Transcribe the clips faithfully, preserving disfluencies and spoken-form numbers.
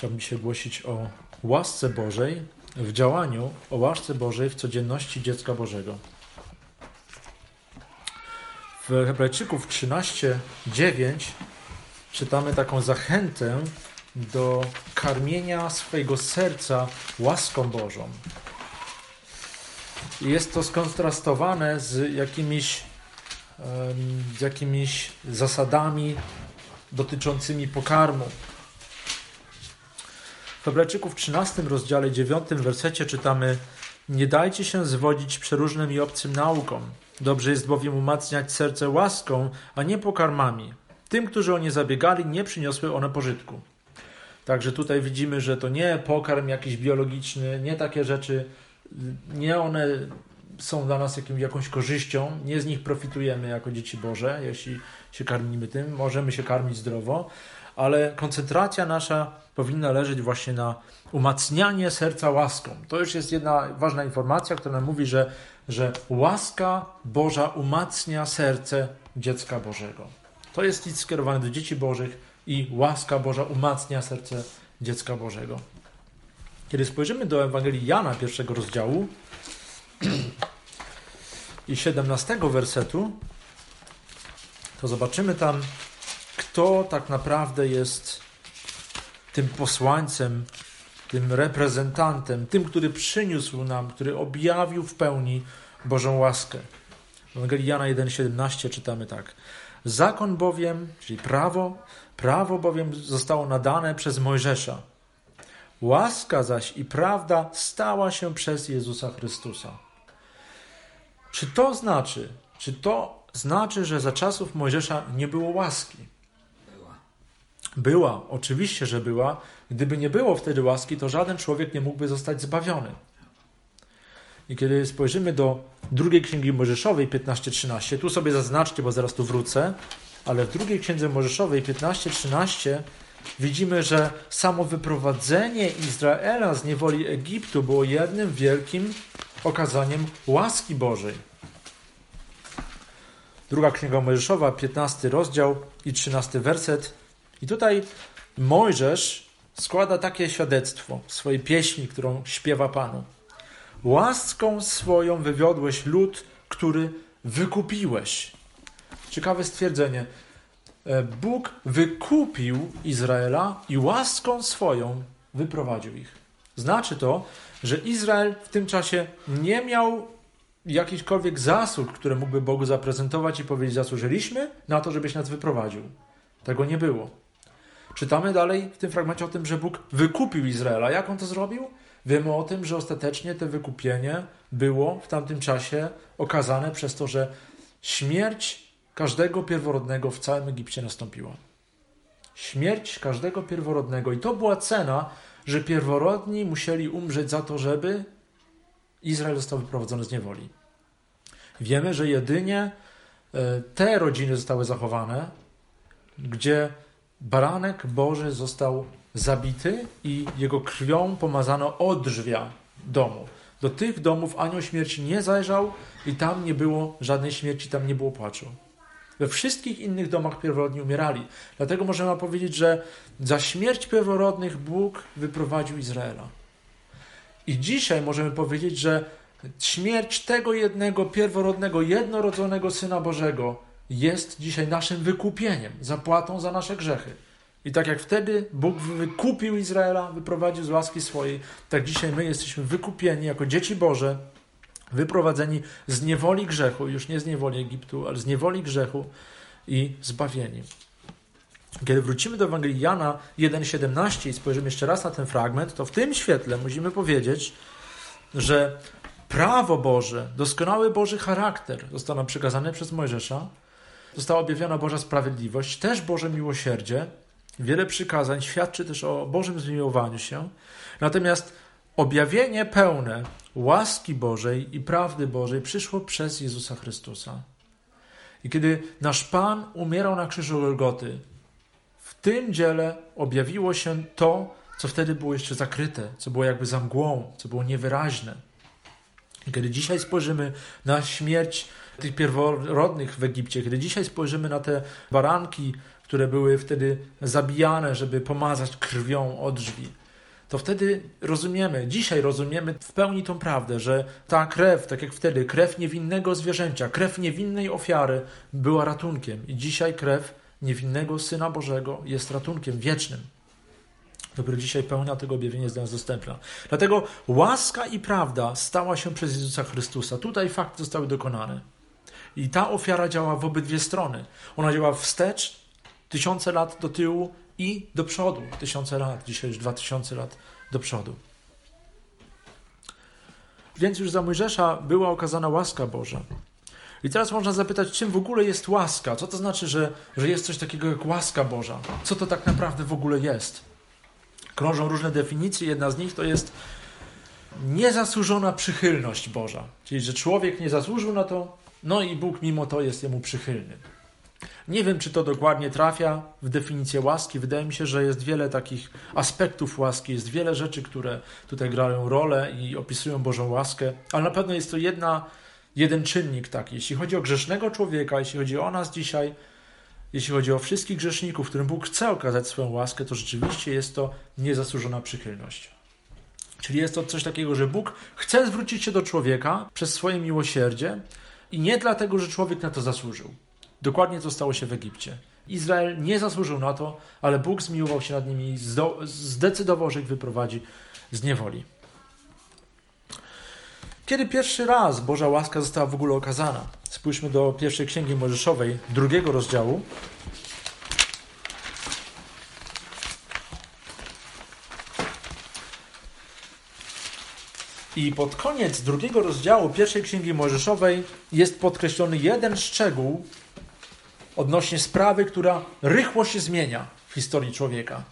Chciałbym dzisiaj głosić o łasce Bożej w działaniu, o łasce Bożej w codzienności dziecka Bożego. W Hebrajczyków trzynaście dziewięć czytamy taką zachętę do karmienia swojego serca łaską Bożą. Jest to skontrastowane z jakimiś, z jakimiś zasadami dotyczącymi pokarmu. W Hebrajczyków trzynastym rozdziale dziewiątym wersecie czytamy: nie dajcie się zwodzić przeróżnym i obcym naukom. Dobrze jest bowiem umacniać serce łaską, a nie pokarmami. Tym, którzy o nie zabiegali, nie przyniosły one pożytku. Także tutaj widzimy, że to nie pokarm jakiś biologiczny, nie takie rzeczy, nie one są dla nas jakimś, jakąś korzyścią, nie z nich profitujemy jako dzieci Boże, jeśli się karmimy tym, możemy się karmić zdrowo, ale koncentracja nasza powinna leżeć właśnie na umacnianie serca łaską. To już jest jedna ważna informacja, która nam mówi, że, że łaska Boża umacnia serce dziecka Bożego. To jest list skierowany do dzieci Bożych i łaska Boża umacnia serce dziecka Bożego. Kiedy spojrzymy do Ewangelii Jana, pierwszego rozdziału i siedemnastego wersetu, to zobaczymy tam, kto tak naprawdę jest tym posłańcem, tym reprezentantem, tym, który przyniósł nam, który objawił w pełni Bożą łaskę. W Ewangelii Jana jeden siedemnaście czytamy tak: zakon bowiem, czyli prawo, prawo bowiem zostało nadane przez Mojżesza. Łaska zaś i prawda stała się przez Jezusa Chrystusa. Czy to znaczy, czy to znaczy, że za czasów Mojżesza nie było łaski? Była. Była, oczywiście, że była. Gdyby nie było wtedy łaski, to żaden człowiek nie mógłby zostać zbawiony. I kiedy spojrzymy do drugiej Księgi Mojżeszowej piętnaście trzynaście, tu sobie zaznaczcie, bo zaraz tu wrócę, ale w drugiej Księdze Mojżeszowej piętnaście trzynaście widzimy, że samo wyprowadzenie Izraela z niewoli Egiptu było jednym wielkim okazaniem łaski Bożej. Druga Księga Mojżeszowa, piętnasty rozdział i trzynasty werset. I tutaj Mojżesz składa takie świadectwo w swojej pieśni, którą śpiewa Panu. Łaską swoją wywiodłeś lud, który wykupiłeś. Ciekawe stwierdzenie. Bóg wykupił Izraela i łaską swoją wyprowadził ich. Znaczy to, że Izrael w tym czasie nie miał jakichkolwiek zasług, które mógłby Bogu zaprezentować i powiedzieć: zasłużyliśmy na to, żebyś nas wyprowadził. Tego nie było. Czytamy dalej w tym fragmencie o tym, że Bóg wykupił Izraela. Jak On to zrobił? Wiemy o tym, że ostatecznie to wykupienie było w tamtym czasie okazane przez to, że śmierć każdego pierworodnego w całym Egipcie nastąpiła. Śmierć każdego pierworodnego. I to była cena, że pierworodni musieli umrzeć za to, żeby Izrael został wyprowadzony z niewoli. Wiemy, że jedynie te rodziny zostały zachowane, gdzie baranek Boży został zabity i jego krwią pomazano odrzwia domu. Do tych domów anioł śmierci nie zajrzał i tam nie było żadnej śmierci, tam nie było płaczu. We wszystkich innych domach pierworodni umierali. Dlatego możemy powiedzieć, że za śmierć pierworodnych Bóg wyprowadził Izraela. I dzisiaj możemy powiedzieć, że śmierć tego jednego pierworodnego, jednorodzonego Syna Bożego jest dzisiaj naszym wykupieniem, zapłatą za nasze grzechy. I tak jak wtedy Bóg wykupił Izraela, wyprowadził z łaski swojej, tak dzisiaj my jesteśmy wykupieni jako dzieci Boże, wyprowadzeni z niewoli grzechu, już nie z niewoli Egiptu, ale z niewoli grzechu i zbawieni. Kiedy wrócimy do Ewangelii Jana jeden siedemnaście i spojrzymy jeszcze raz na ten fragment, to w tym świetle musimy powiedzieć, że prawo Boże, doskonały Boży charakter został nam przekazany przez Mojżesza, została objawiona Boża sprawiedliwość, też Boże miłosierdzie, wiele przykazań świadczy też o Bożym zmiłowaniu się, natomiast objawienie pełne łaski Bożej i prawdy Bożej przyszło przez Jezusa Chrystusa. I kiedy nasz Pan umierał na krzyżu Golgoty, w tym dziele objawiło się to, co wtedy było jeszcze zakryte, co było jakby za mgłą, co było niewyraźne. I kiedy dzisiaj spojrzymy na śmierć tych pierworodnych w Egipcie, kiedy dzisiaj spojrzymy na te baranki, które były wtedy zabijane, żeby pomazać krwią o drzwi, to wtedy rozumiemy, dzisiaj rozumiemy w pełni tą prawdę, że ta krew, tak jak wtedy, krew niewinnego zwierzęcia, krew niewinnej ofiary była ratunkiem. I dzisiaj krew niewinnego Syna Bożego jest ratunkiem wiecznym. Dopiero dzisiaj pełnia tego objawienia jest dla nas dostępna. Dlatego łaska i prawda stała się przez Jezusa Chrystusa. Tutaj fakty zostały dokonane. I ta ofiara działa w obydwie strony. Ona działa wstecz, tysiące lat do tyłu i do przodu. Tysiące lat, dzisiaj już dwa tysiące lat do przodu. Więc już za Mojżesza była okazana łaska Boża. I teraz można zapytać, czym w ogóle jest łaska? Co to znaczy, że, że jest coś takiego jak łaska Boża? Co to tak naprawdę w ogóle jest? Krążą różne definicje. Jedna z nich to jest niezasłużona przychylność Boża. Czyli, że człowiek nie zasłużył na to, no i Bóg mimo to jest jemu przychylny. Nie wiem, czy to dokładnie trafia w definicję łaski. Wydaje mi się, że jest wiele takich aspektów łaski, jest wiele rzeczy, które tutaj grają rolę i opisują Bożą łaskę, ale na pewno jest to jedna, jeden czynnik taki. Jeśli chodzi o grzesznego człowieka, jeśli chodzi o nas dzisiaj, jeśli chodzi o wszystkich grzeszników, którym Bóg chce okazać swoją łaskę, to rzeczywiście jest to niezasłużona przychylność. Czyli jest to coś takiego, że Bóg chce zwrócić się do człowieka przez swoje miłosierdzie i nie dlatego, że człowiek na to zasłużył. Dokładnie to stało się w Egipcie. Izrael nie zasłużył na to, ale Bóg zmiłował się nad nimi i zdecydował, że ich wyprowadzi z niewoli. Kiedy pierwszy raz Boża łaska została w ogóle okazana? Spójrzmy do pierwszej Księgi Mojżeszowej, drugiego rozdziału. I pod koniec drugiego rozdziału pierwszej Księgi Mojżeszowej jest podkreślony jeden szczegół odnośnie sprawy, która rychło się zmienia w historii człowieka.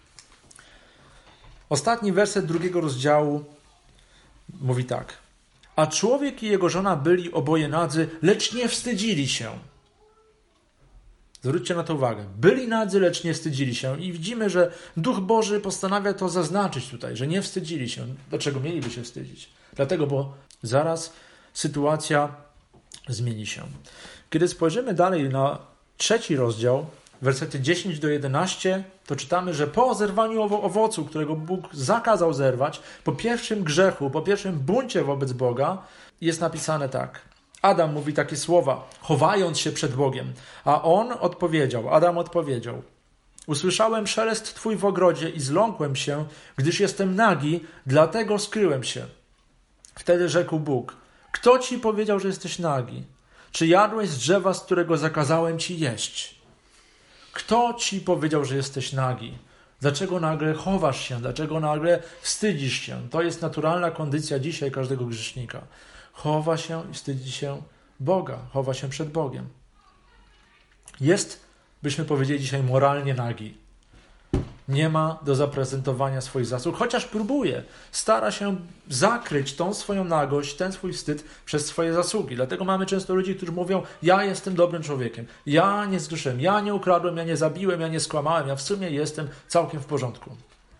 Ostatni werset drugiego rozdziału mówi tak. A człowiek i jego żona byli oboje nadzy, lecz nie wstydzili się. Zwróćcie na to uwagę. Byli nadzy, lecz nie wstydzili się. I widzimy, że Duch Boży postanawia to zaznaczyć tutaj, że nie wstydzili się. Dlaczego mieliby się wstydzić? Dlatego, bo zaraz sytuacja zmieni się. Kiedy spojrzymy dalej na trzeci rozdział, wersety dziesięć do jedenastu, to czytamy, że po zerwaniu owocu, którego Bóg zakazał zerwać, po pierwszym grzechu, po pierwszym buncie wobec Boga, jest napisane tak. Adam mówi takie słowa, chowając się przed Bogiem. A on odpowiedział, Adam odpowiedział, usłyszałem szelest Twój w ogrodzie i zląkłem się, gdyż jestem nagi, dlatego skryłem się. Wtedy rzekł Bóg, kto Ci powiedział, że jesteś nagi? Czy jadłeś z drzewa, z którego zakazałem Ci jeść? Kto Ci powiedział, że jesteś nagi? Dlaczego nagle chowasz się? Dlaczego nagle wstydzisz się? To jest naturalna kondycja dzisiaj każdego grzesznika. Chowa się i wstydzi się Boga. Chowa się przed Bogiem. Jest, byśmy powiedzieli dzisiaj, moralnie nagi. Nie ma do zaprezentowania swoich zasług, chociaż próbuje. Stara się zakryć tą swoją nagość, ten swój wstyd przez swoje zasługi. Dlatego mamy często ludzi, którzy mówią, ja jestem dobrym człowiekiem, ja nie zgrzeszyłem, ja nie ukradłem, ja nie zabiłem, ja nie skłamałem, ja w sumie jestem całkiem w porządku.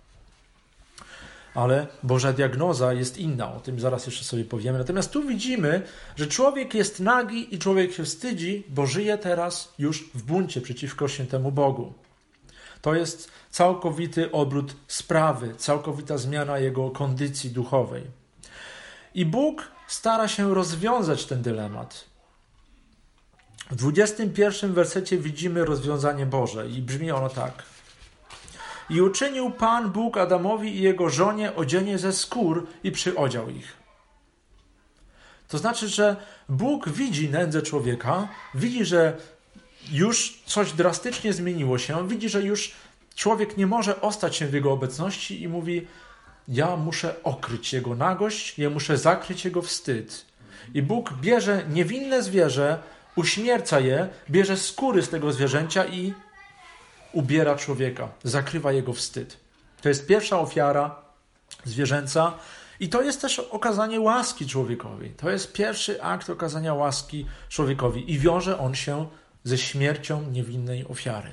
Ale Boża diagnoza jest inna, o tym zaraz jeszcze sobie powiemy. Natomiast tu widzimy, że człowiek jest nagi i człowiek się wstydzi, bo żyje teraz już w buncie przeciwko świętemu Bogu. To jest całkowity obrót sprawy, całkowita zmiana jego kondycji duchowej. I Bóg stara się rozwiązać ten dylemat. W dwudziestym pierwszym wersecie widzimy rozwiązanie Boże i brzmi ono tak. I uczynił Pan Bóg Adamowi i jego żonie odzienie ze skór i przyodział ich. To znaczy, że Bóg widzi nędzę człowieka, widzi, że już coś drastycznie zmieniło się, widzi, że już człowiek nie może ostać się w jego obecności i mówi, ja muszę okryć jego nagość, ja muszę zakryć jego wstyd. I Bóg bierze niewinne zwierzę, uśmierca je, bierze skóry z tego zwierzęcia i ubiera człowieka, zakrywa jego wstyd. To jest pierwsza ofiara zwierzęca i to jest też okazanie łaski człowiekowi. To jest pierwszy akt okazania łaski człowiekowi i wiąże on się ze śmiercią niewinnej ofiary.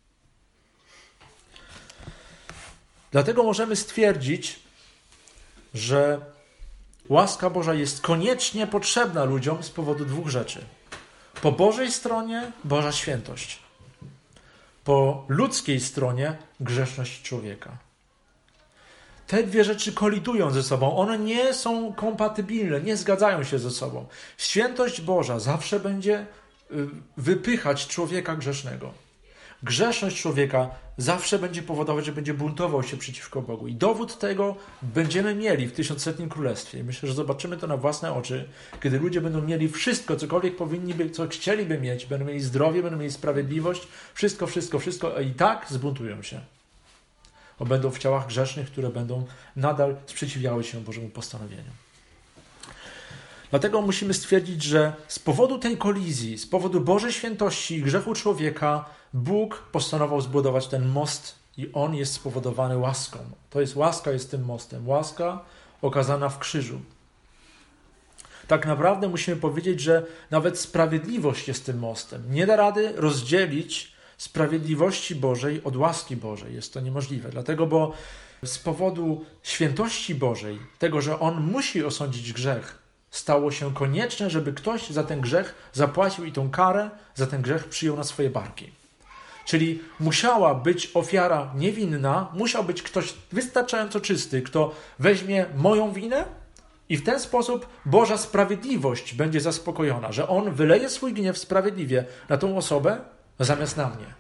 Dlatego możemy stwierdzić, że łaska Boża jest koniecznie potrzebna ludziom z powodu dwóch rzeczy. Po Bożej stronie Boża świętość. po ludzkiej stronie grzeszność człowieka. Te dwie rzeczy kolidują ze sobą. One nie są kompatybilne, nie zgadzają się ze sobą. Świętość Boża zawsze będzie wypychać człowieka grzesznego. Grzeszność człowieka zawsze będzie powodować, że będzie buntował się przeciwko Bogu. I dowód tego będziemy mieli w tysiącletnim królestwie. Myślę, że zobaczymy to na własne oczy, kiedy ludzie będą mieli wszystko, cokolwiek powinni by, co chcieliby mieć. Będą mieli zdrowie, będą mieli sprawiedliwość. Wszystko, wszystko, wszystko. A i tak zbuntują się. Bo będą w ciałach grzesznych, które będą nadal sprzeciwiały się Bożemu postanowieniu. Dlatego musimy stwierdzić, że z powodu tej kolizji, z powodu Bożej świętości i grzechu człowieka, Bóg postanowił zbudować ten most i on jest spowodowany łaską. To jest łaska, jest tym mostem. Łaska okazana w krzyżu. Tak naprawdę musimy powiedzieć, że nawet sprawiedliwość jest tym mostem. Nie da rady rozdzielić sprawiedliwości Bożej od łaski Bożej. Jest to niemożliwe. Dlatego, bo z powodu świętości Bożej, tego, że On musi osądzić grzech, stało się konieczne, żeby ktoś za ten grzech zapłacił i tą karę za ten grzech przyjął na swoje barki. Czyli musiała być ofiara niewinna, musiał być ktoś wystarczająco czysty, kto weźmie moją winę i w ten sposób Boża sprawiedliwość będzie zaspokojona, że On wyleje swój gniew sprawiedliwie na tą osobę zamiast na mnie.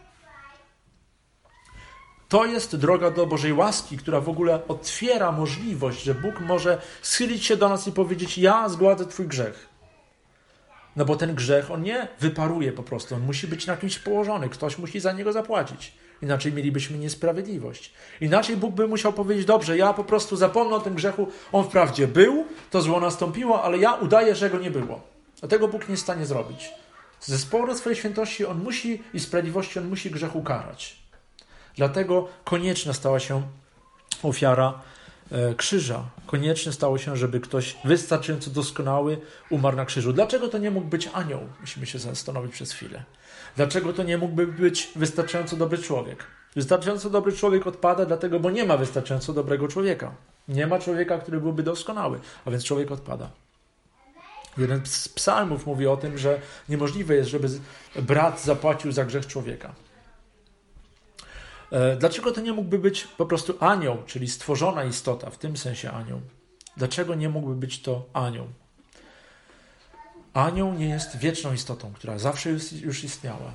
To jest droga do Bożej łaski, która w ogóle otwiera możliwość, że Bóg może schylić się do nas i powiedzieć: ja zgładzę twój grzech. No bo ten grzech, on nie wyparuje po prostu, on musi być na kimś położony, ktoś musi za niego zapłacić. Inaczej mielibyśmy niesprawiedliwość. Inaczej Bóg by musiał powiedzieć: dobrze, ja po prostu zapomnę o tym grzechu, on wprawdzie był, to zło nastąpiło, ale ja udaję, że go nie było. A tego Bóg nie jest w stanie zrobić. Ze powodu swojej świętości on musi i sprawiedliwości on musi grzechu karać. Dlatego konieczna stała się ofiara e, krzyża. Konieczne stało się, żeby ktoś wystarczająco doskonały umarł na krzyżu. Dlaczego to nie mógł być anioł? Musimy się zastanowić przez chwilę. Dlaczego to nie mógłby być wystarczająco dobry człowiek? Wystarczająco dobry człowiek odpada, dlatego, bo nie ma wystarczająco dobrego człowieka. Nie ma człowieka, który byłby doskonały, a więc człowiek odpada. Jeden z psalmów mówi o tym, że niemożliwe jest, żeby brat zapłacił za grzech człowieka. Dlaczego to nie mógłby być po prostu anioł, czyli stworzona istota, w tym sensie anioł? Dlaczego nie mógłby być to anioł? Anioł nie jest wieczną istotą, która zawsze już istniała.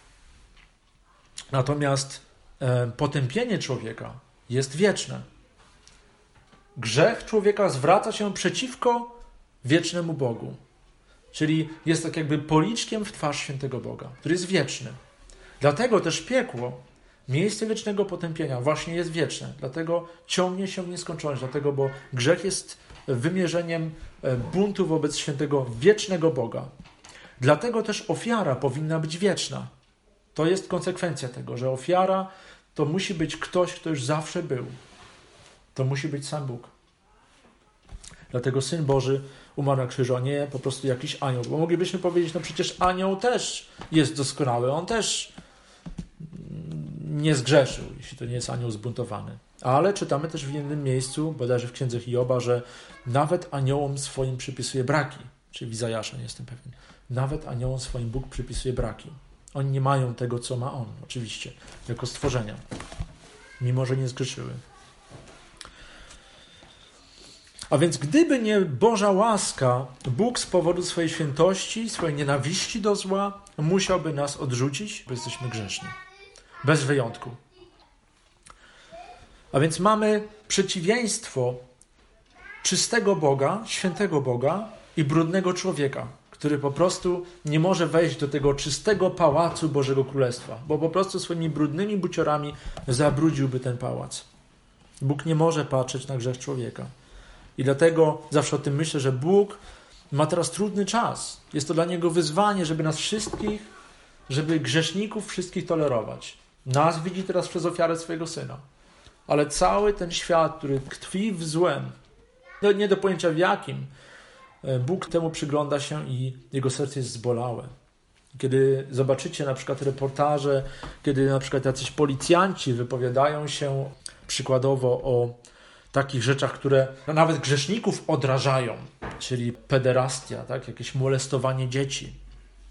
Natomiast potępienie człowieka jest wieczne. Grzech człowieka zwraca się przeciwko wiecznemu Bogu. Czyli jest tak jakby policzkiem w twarz świętego Boga, który jest wieczny. Dlatego też piekło, miejsce wiecznego potępienia, właśnie jest wieczne. Dlatego ciągnie się w nieskończoność. Dlatego, bo grzech jest wymierzeniem buntu wobec świętego wiecznego Boga. Dlatego też ofiara powinna być wieczna. To jest konsekwencja tego, że ofiara to musi być ktoś, kto już zawsze był. To musi być sam Bóg. Dlatego Syn Boży umarł na krzyżu, a nie po prostu jakiś anioł. Bo moglibyśmy powiedzieć, no przecież anioł też jest doskonały, on też nie zgrzeszył, jeśli to nie jest anioł zbuntowany. Ale czytamy też w innym miejscu, bodajże w księdze Hioba, że nawet aniołom swoim przypisuje braki. Czy w Izajasza, nie jestem pewien. Nawet aniołom swoim Bóg przypisuje braki. Oni nie mają tego, co ma On, oczywiście, jako stworzenia. Mimo że nie zgrzeszyły. A więc gdyby nie Boża łaska, Bóg z powodu swojej świętości, swojej nienawiści do zła, musiałby nas odrzucić, bo jesteśmy grzeszni. Bez wyjątku. A więc mamy przeciwieństwo czystego Boga, świętego Boga i brudnego człowieka, który po prostu nie może wejść do tego czystego pałacu Bożego Królestwa, bo po prostu swoimi brudnymi buciorami zabrudziłby ten pałac. Bóg nie może patrzeć na grzech człowieka. I dlatego zawsze o tym myślę, że Bóg ma teraz trudny czas. Jest to dla Niego wyzwanie, żeby nas wszystkich, żeby grzeszników wszystkich tolerować. Nas widzi teraz przez ofiarę swojego Syna. Ale cały ten świat, który tkwi w złem, no nie do pojęcia w jakim, Bóg temu przygląda się i Jego serce jest zbolałe. Kiedy zobaczycie na przykład reportaże, kiedy na przykład jacyś policjanci wypowiadają się przykładowo o takich rzeczach, które nawet grzeszników odrażają, czyli pederastia, tak? Jakieś molestowanie dzieci.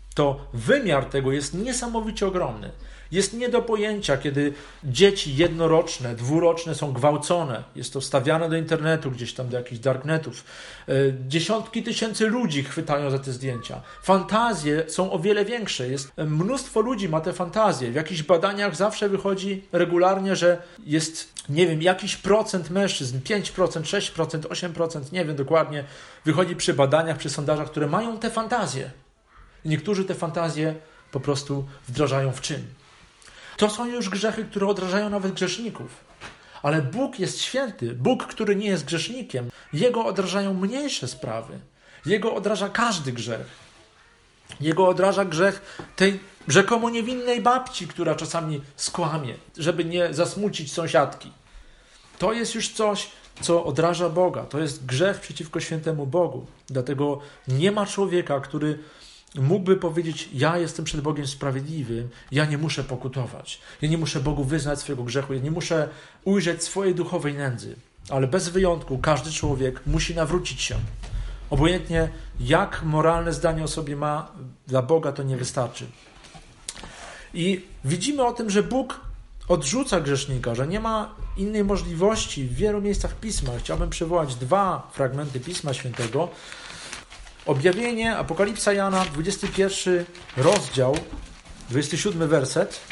to wymiar tego jest niesamowicie ogromny. Jest nie do pojęcia, kiedy dzieci jednoroczne, dwuroczne są gwałcone. Jest to wstawiane do internetu, gdzieś tam do jakichś darknetów. Dziesiątki tysięcy ludzi chwytają za te zdjęcia. Fantazje są o wiele większe. Jest mnóstwo ludzi ma te fantazje. W jakichś badaniach zawsze wychodzi regularnie, że jest, nie wiem, jakiś procent mężczyzn, pięć procent, sześć procent, osiem procent, nie wiem dokładnie, wychodzi przy badaniach, przy sondażach, które mają te fantazje. I niektórzy te fantazje po prostu wdrażają w czyn. To są już grzechy, które odrażają nawet grzeszników. Ale Bóg jest święty. Bóg, który nie jest grzesznikiem. Jego odrażają mniejsze sprawy. Jego odraża każdy grzech. Jego odraża grzech tej rzekomo niewinnej babci, która czasami skłamie, żeby nie zasmucić sąsiadki. To jest już coś, co odraża Boga. To jest grzech przeciwko świętemu Bogu. Dlatego nie ma człowieka, który mógłby powiedzieć, ja jestem przed Bogiem sprawiedliwy, ja nie muszę pokutować, ja nie muszę Bogu wyznać swojego grzechu, ja nie muszę ujrzeć swojej duchowej nędzy. Ale bez wyjątku każdy człowiek musi nawrócić się. Obojętnie jak moralne zdanie o sobie ma, dla Boga to nie wystarczy. I widzimy o tym, że Bóg odrzuca grzesznika, że nie ma innej możliwości w wielu miejscach Pisma. Chciałbym przywołać dwa fragmenty Pisma Świętego. Objawienie, Apokalipsa Jana, dwudziesty pierwszy rozdział, dwudziesty siódmy werset.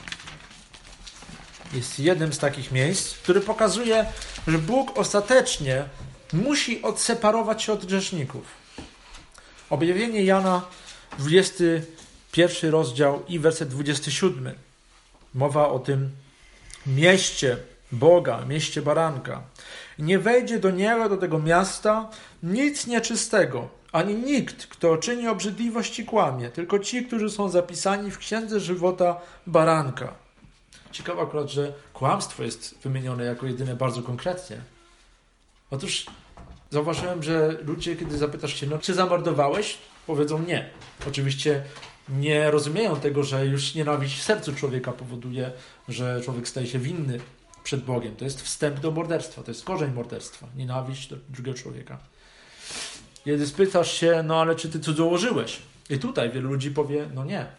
Jest jednym z takich miejsc, który pokazuje, że Bóg ostatecznie musi odseparować się od grzeszników. Objawienie Jana, dwudziesty pierwszy rozdział i werset dwudziesty siódmy. Mowa o tym mieście Boga, mieście baranka. Nie wejdzie do niego, do tego miasta, nic nieczystego, ani nikt, kto czyni obrzydliwość i kłamie, tylko ci, którzy są zapisani w księdze żywota baranka. Ciekawe akurat, że kłamstwo jest wymienione jako jedyne bardzo konkretnie. Otóż zauważyłem, że ludzie, kiedy zapytasz się, no czy zamordowałeś? Powiedzą nie. Oczywiście nie rozumieją tego, że już nienawiść w sercu człowieka powoduje, że człowiek staje się winny przed Bogiem. To jest wstęp do morderstwa, to jest korzeń morderstwa. Nienawiść do drugiego człowieka. Kiedy spytasz się, no ale czy ty cudzołożyłeś? I tutaj wielu ludzi powie, no nie.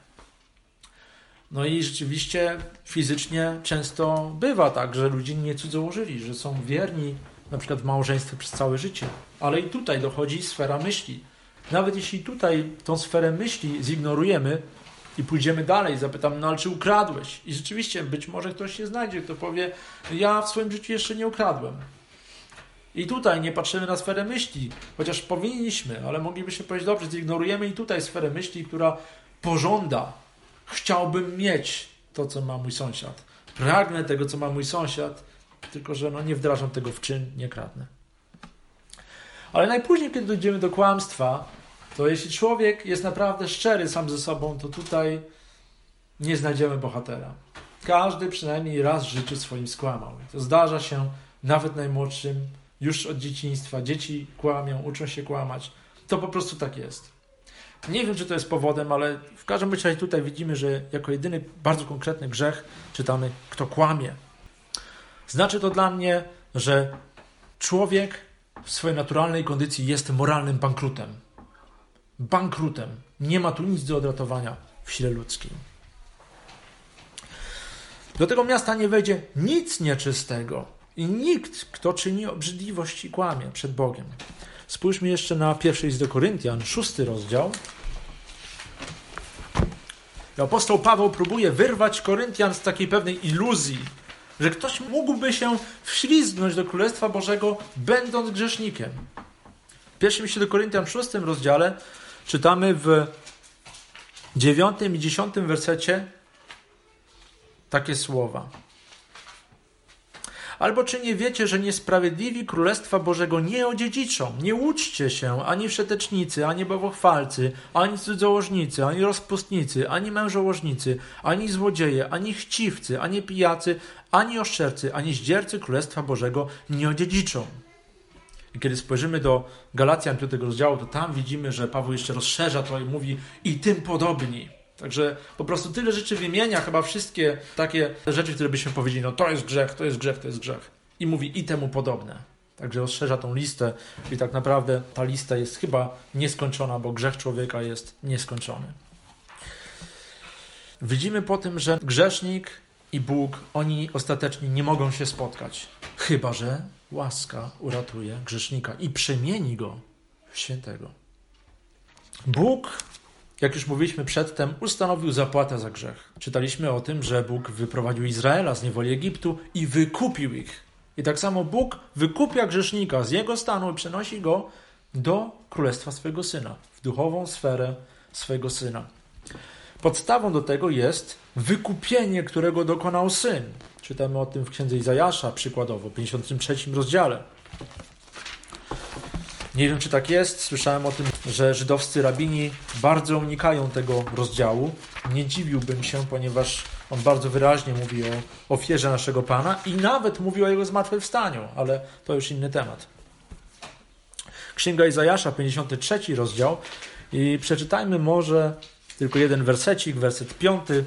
No i rzeczywiście fizycznie często bywa tak, że ludzie nie cudzołożyli, że są wierni na przykład w małżeństwie przez całe życie. Ale i tutaj dochodzi sfera myśli. Nawet jeśli tutaj tą sferę myśli zignorujemy i pójdziemy dalej, zapytam, no ale czy ukradłeś? I rzeczywiście być może ktoś się znajdzie, kto powie, ja w swoim życiu jeszcze nie ukradłem. I tutaj nie patrzymy na sferę myśli, chociaż powinniśmy, ale moglibyśmy powiedzieć, dobrze, zignorujemy i tutaj sferę myśli, która pożąda, chciałbym mieć to, co ma mój sąsiad. Pragnę tego, co ma mój sąsiad, tylko że no, nie wdrażam tego w czyn, nie kradnę. Ale najpóźniej, kiedy dojdziemy do kłamstwa, to jeśli człowiek jest naprawdę szczery sam ze sobą, to tutaj nie znajdziemy bohatera. Każdy przynajmniej raz w życiu swoim skłamał. To zdarza się nawet najmłodszym, już od dzieciństwa. Dzieci kłamią, uczą się kłamać. To po prostu tak jest. Nie wiem, czy to jest powodem, ale w każdym razie tutaj widzimy, że jako jedyny bardzo konkretny grzech czytamy, kto kłamie. Znaczy to dla mnie, że człowiek w swojej naturalnej kondycji jest moralnym bankrutem. Bankrutem. Nie ma tu nic do odratowania w sile ludzkiej. Do tego miasta nie wejdzie nic nieczystego i nikt, kto czyni obrzydliwość i kłamie przed Bogiem. Spójrzmy jeszcze na pierwszy list do Koryntian, szósty rozdział. I apostoł Paweł próbuje wyrwać Koryntian z takiej pewnej iluzji, że ktoś mógłby się wślizgnąć do Królestwa Bożego, będąc grzesznikiem. W pierwszym liście do Koryntian, w szóstym rozdziale, czytamy w dziewiątym i dziesiątym wersecie takie słowa. Albo czy nie wiecie, że niesprawiedliwi Królestwa Bożego nie odziedziczą? Nie łudźcie się, ani wszetecznicy, ani bałwochwalcy, ani cudzołożnicy, ani rozpustnicy, ani mężołożnicy, ani złodzieje, ani chciwcy, ani pijacy, ani oszczercy, ani zdziercy Królestwa Bożego nie odziedziczą. I kiedy spojrzymy do Galacjan piątego rozdziału, to tam widzimy, że Paweł jeszcze rozszerza to i mówi i tym podobni. Także po prostu tyle rzeczy wymienia, chyba wszystkie takie rzeczy, które byśmy powiedzieli, no to jest grzech, to jest grzech, to jest grzech. I mówi i temu podobne. Także rozszerza tą listę i tak naprawdę ta lista jest chyba nieskończona, bo grzech człowieka jest nieskończony. widzimy po tym, że grzesznik i Bóg, oni ostatecznie nie mogą się spotkać. Chyba że łaska uratuje grzesznika i przemieni go w świętego. Bóg, jak już mówiliśmy przedtem, ustanowił zapłatę za grzech. Czytaliśmy o tym, że Bóg wyprowadził Izraela z niewoli Egiptu i wykupił ich. I tak samo Bóg wykupia grzesznika z jego stanu i przenosi go do królestwa swojego Syna, w duchową sferę swojego Syna. Podstawą do tego jest wykupienie, którego dokonał Syn. Czytamy o tym w księdze Izajasza, przykładowo, w pięćdziesiątym trzecim rozdziale. Nie wiem, czy tak jest. Słyszałem o tym, że żydowscy rabini bardzo unikają tego rozdziału. Nie dziwiłbym się, ponieważ on bardzo wyraźnie mówi o ofierze naszego Pana i nawet mówi o Jego zmartwychwstaniu, ale to już inny temat. Księga Izajasza, pięćdziesiąty trzeci rozdział i przeczytajmy może tylko jeden wersecik, werset piąty.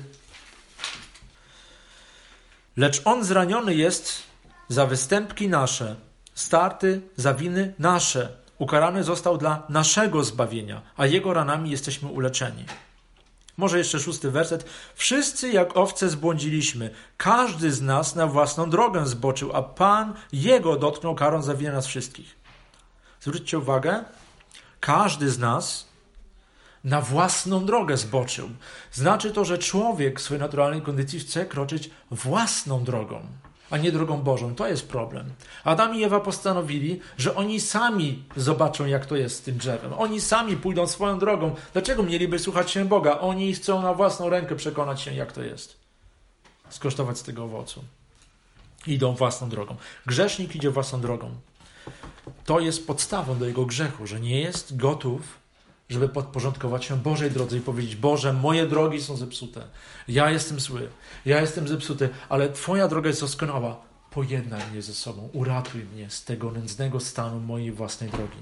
Lecz On zraniony jest za występki nasze, starty za winy nasze. Ukarany został dla naszego zbawienia, a Jego ranami jesteśmy uleczeni. Może jeszcze szósty werset. Wszyscy jak owce zbłądziliśmy. Każdy z nas na własną drogę zboczył, a Pan Jego dotknął karą za winę nas wszystkich. Zwróćcie uwagę. Każdy z nas na własną drogę zboczył. Znaczy to, że człowiek w swojej naturalnej kondycji chce kroczyć własną drogą, a nie drogą Bożą. To jest problem. Adam i Ewa postanowili, że oni sami zobaczą, jak to jest z tym drzewem. Oni sami pójdą swoją drogą. Dlaczego mieliby słuchać się Boga? Oni chcą na własną rękę przekonać się, jak to jest. Skosztować z tego owocu. Idą własną drogą. Grzesznik idzie własną drogą. To jest podstawą do jego grzechu, że nie jest gotów, żeby podporządkować się Bożej drodze i powiedzieć: Boże, moje drogi są zepsute. Ja jestem zły. Ja jestem zepsuty, ale Twoja droga jest doskonała. Pojednaj mnie ze sobą. Uratuj mnie z tego nędznego stanu mojej własnej drogi.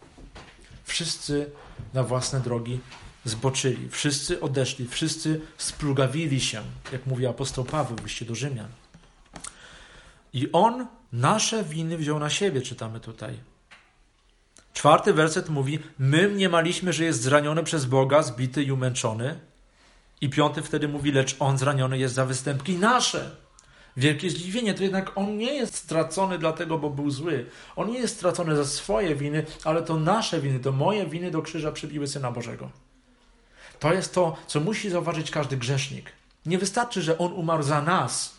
Wszyscy na własne drogi zboczyli. Wszyscy odeszli. Wszyscy splugawili się, jak mówi apostoł Paweł w liście do Rzymian. I On nasze winy wziął na siebie, czytamy tutaj. Czwarty werset mówi: my mniemaliśmy, że jest zraniony przez Boga, zbity i umęczony. I piąty wtedy mówi: lecz On zraniony jest za występki nasze. Wielkie zdziwienie, to jednak On nie jest stracony dlatego, bo był zły. On nie jest stracony za swoje winy, ale to nasze winy, to moje winy do krzyża przybiły Syna Bożego. To jest to, co musi zauważyć każdy grzesznik. Nie wystarczy, że On umarł za nas.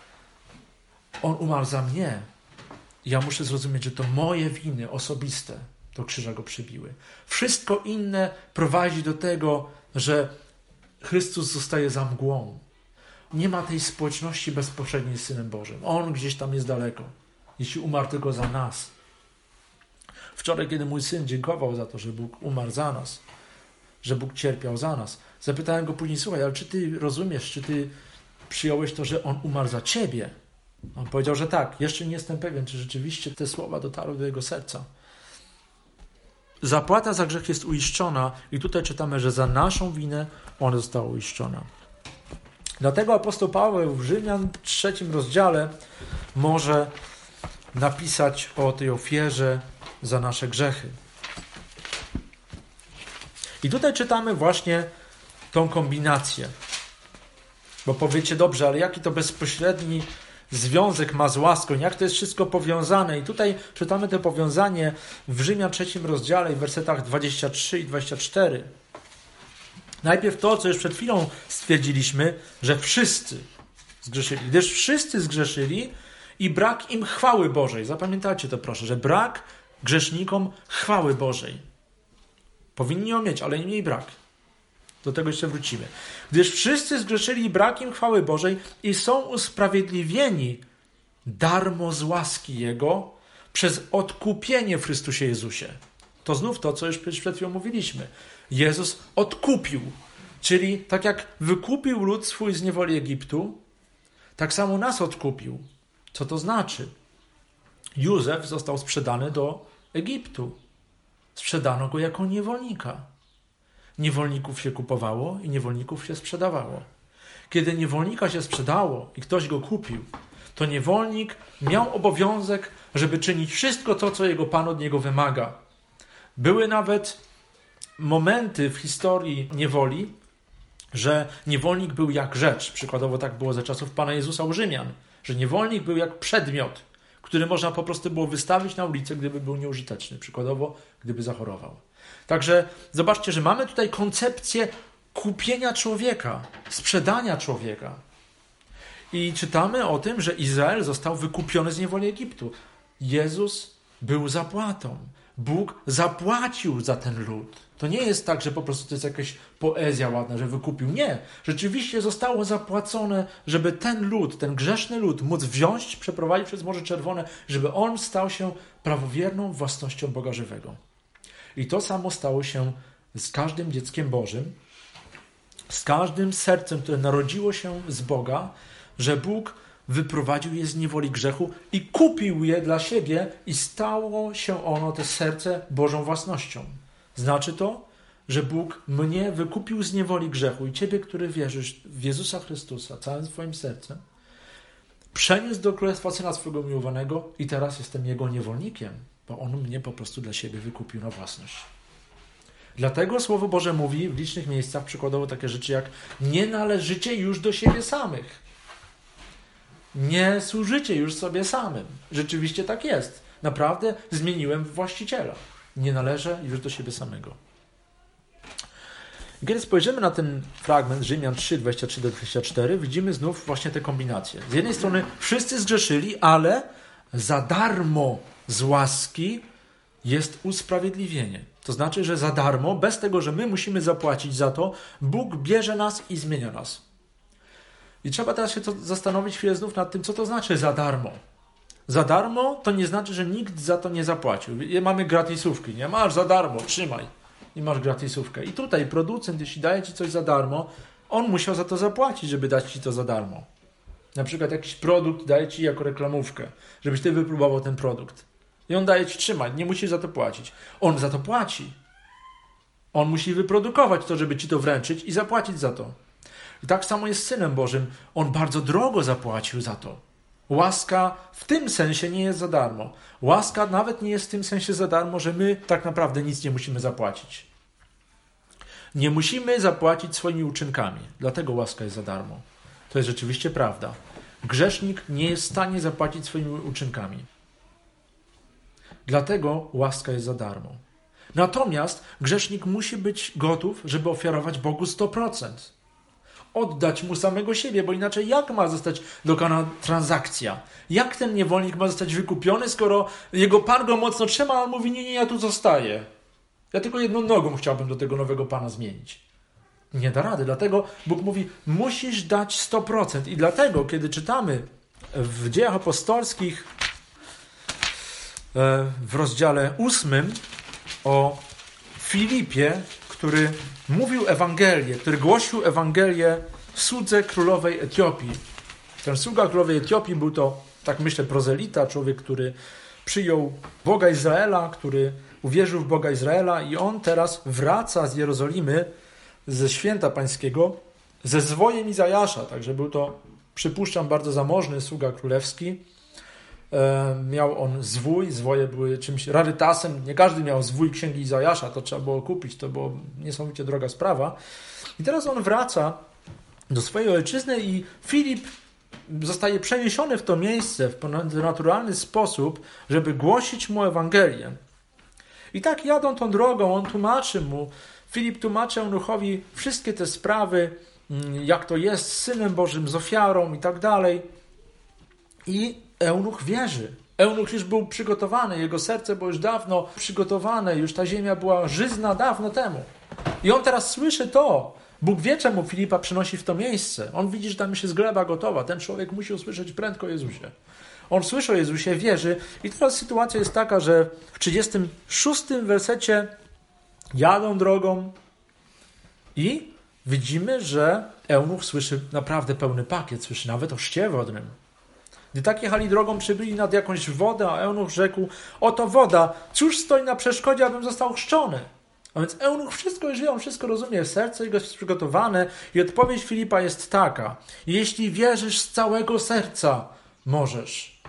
On umarł za mnie. Ja muszę zrozumieć, że to moje winy osobiste do krzyża go przybiły. Wszystko inne prowadzi do tego, że Chrystus zostaje za mgłą. Nie ma tej społeczności bezpośredniej z Synem Bożym. On gdzieś tam jest daleko. Jeśli umarł tylko za nas. Wczoraj, kiedy mój syn dziękował za to, że Bóg umarł za nas, że Bóg cierpiał za nas, zapytałem go później: słuchaj, ale czy ty rozumiesz, czy ty przyjąłeś to, że On umarł za ciebie? On powiedział, że tak. Jeszcze nie jestem pewien, czy rzeczywiście te słowa dotarły do jego serca. Zapłata za grzech jest uiszczona i tutaj czytamy, że za naszą winę ona została uiszczona. Dlatego apostoł Paweł w Rzymian trzecim rozdziale może napisać o tej ofierze za nasze grzechy. I tutaj czytamy właśnie tą kombinację. Bo powiecie: dobrze, ale jaki to bezpośredni związek ma z łaską, jak to jest wszystko powiązane. I tutaj czytamy to powiązanie w Rzymian trzecim rozdziale w wersetach dwudziestym trzecim i dwudziestym czwartym. Najpierw to, co już przed chwilą stwierdziliśmy, że wszyscy zgrzeszyli. Gdyż wszyscy zgrzeszyli i brak im chwały Bożej. Zapamiętajcie to proszę, że brak grzesznikom chwały Bożej. Powinni ją mieć, ale nie jej brak. Do tego jeszcze wrócimy. Gdyż wszyscy zgrzeszyli i brak im chwały Bożej i są usprawiedliwieni darmo z łaski Jego przez odkupienie w Chrystusie Jezusie. To znów to, co już przed chwilą mówiliśmy. Jezus odkupił. Czyli tak jak wykupił lud swój z niewoli Egiptu, tak samo nas odkupił. Co to znaczy? Józef został sprzedany do Egiptu. Sprzedano go jako niewolnika. Niewolników się kupowało i niewolników się sprzedawało. Kiedy niewolnika się sprzedało i ktoś go kupił, to niewolnik miał obowiązek, żeby czynić wszystko to, co jego pan od niego wymaga. Były nawet momenty w historii niewoli, że niewolnik był jak rzecz. Przykładowo tak było za czasów Pana Jezusa u Rzymian, że niewolnik był jak przedmiot, który można po prostu było wystawić na ulicę, gdyby był nieużyteczny. Przykładowo, gdyby zachorował. Także zobaczcie, że mamy tutaj koncepcję kupienia człowieka, sprzedania człowieka. I czytamy o tym, że Izrael został wykupiony z niewoli Egiptu. Jezus był zapłatą. Bóg zapłacił za ten lud. To nie jest tak, że po prostu to jest jakaś poezja ładna, że wykupił. Nie. Rzeczywiście zostało zapłacone, żeby ten lud, ten grzeszny lud móc wziąć, przeprowadzić przez Morze Czerwone, żeby on stał się prawowierną własnością Boga żywego. I to samo stało się z każdym dzieckiem Bożym, z każdym sercem, które narodziło się z Boga, że Bóg wyprowadził je z niewoli grzechu i kupił je dla siebie i stało się ono, to serce, Bożą własnością. Znaczy to, że Bóg mnie wykupił z niewoli grzechu i ciebie, który wierzysz w Jezusa Chrystusa całym swoim sercem, przeniósł do Królestwa Syna swego umiłowanego i teraz jestem Jego niewolnikiem, bo On mnie po prostu dla siebie wykupił na własność. Dlatego Słowo Boże mówi w licznych miejscach przykładowo takie rzeczy jak nie należycie już do siebie samych. Nie służycie już sobie samym. Rzeczywiście tak jest. Naprawdę zmieniłem właściciela. Nie należę już do siebie samego. Kiedy spojrzymy na ten fragment Rzymian trzy, dwadzieścia trzy do dwudziestego czwartego, widzimy znów właśnie te kombinacje. Z jednej strony wszyscy zgrzeszyli, ale za darmo z łaski jest usprawiedliwienie. To znaczy, że za darmo, bez tego, że my musimy zapłacić za to, Bóg bierze nas i zmienia nas. I trzeba teraz się to zastanowić chwilę znów nad tym, co to znaczy za darmo. Za darmo to nie znaczy, że nikt za to nie zapłacił. Mamy gratisówki, nie? Masz za darmo, trzymaj. I masz gratisówkę. I tutaj producent, jeśli daje ci coś za darmo, on musiał za to zapłacić, żeby dać ci to za darmo. Na przykład jakiś produkt daje ci jako reklamówkę, żebyś ty wypróbował ten produkt. I on daje ci, trzymaj, nie musisz za to płacić. On za to płaci. On musi wyprodukować to, żeby ci to wręczyć i zapłacić za to. I tak samo jest z Synem Bożym. On bardzo drogo zapłacił za to. Łaska w tym sensie nie jest za darmo. Łaska nawet nie jest w tym sensie za darmo, że my tak naprawdę nic nie musimy zapłacić. Nie musimy zapłacić swoimi uczynkami. Dlatego łaska jest za darmo. To jest rzeczywiście prawda. Grzesznik nie jest w stanie zapłacić swoimi uczynkami. Dlatego łaska jest za darmo. Natomiast grzesznik musi być gotów, żeby ofiarować Bogu sto procent. Oddać Mu samego siebie, bo inaczej jak ma zostać dokonana transakcja? Jak ten niewolnik ma zostać wykupiony, skoro jego Pan go mocno trzyma, a on mówi, nie, nie, ja tu zostaję. Ja tylko jedną nogą chciałbym do tego nowego Pana zmienić. Nie da rady. Dlatego Bóg mówi, musisz dać sto procent. I dlatego, kiedy czytamy w Dziejach Apostolskich w rozdziale ósmym o Filipie, który mówił Ewangelię, który głosił Ewangelię słudze królowej Etiopii. Ten sługa królowej Etiopii był to, tak myślę, prozelita, człowiek, który przyjął Boga Izraela, który uwierzył w Boga Izraela i on teraz wraca z Jerozolimy, ze święta pańskiego, ze zwojem Izajasza. Także był to, przypuszczam, bardzo zamożny sługa królewski. E, miał on zwój, zwoje były czymś rarytasem. Nie każdy miał zwój księgi Izajasza, to trzeba było kupić, to była niesamowicie droga sprawa. I teraz on wraca do swojej ojczyzny i Filip zostaje przeniesiony w to miejsce w ponadnaturalny sposób, żeby głosić mu Ewangelię. I tak jadą tą drogą, on tłumaczy mu, Filip tłumaczy Eunuchowi wszystkie te sprawy, jak to jest z Synem Bożym, z ofiarą i tak dalej. I Eunuch wierzy. Eunuch już był przygotowany, jego serce było już dawno przygotowane, już ta ziemia była żyzna dawno temu. I on teraz słyszy to. Bóg wie, czemu Filipa przynosi w to miejsce. On widzi, że tam już jest gleba gotowa. Ten człowiek musi usłyszeć prędko o Jezusie. On słyszy o Jezusie, wierzy. I teraz sytuacja jest taka, że w trzydziestym szóstym wersecie jadą drogą i widzimy, że Eunuch słyszy naprawdę pełny pakiet. Słyszy nawet o chrzcie wodnym. Gdy tak jechali drogą, przybyli nad jakąś wodę, a Eunuch rzekł, oto woda, cóż stoi na przeszkodzie, abym został chrzczony? A więc Eunuch wszystko już wie, on wszystko rozumie, serce jego jest przygotowane i odpowiedź Filipa jest taka, jeśli wierzysz z całego serca, możesz.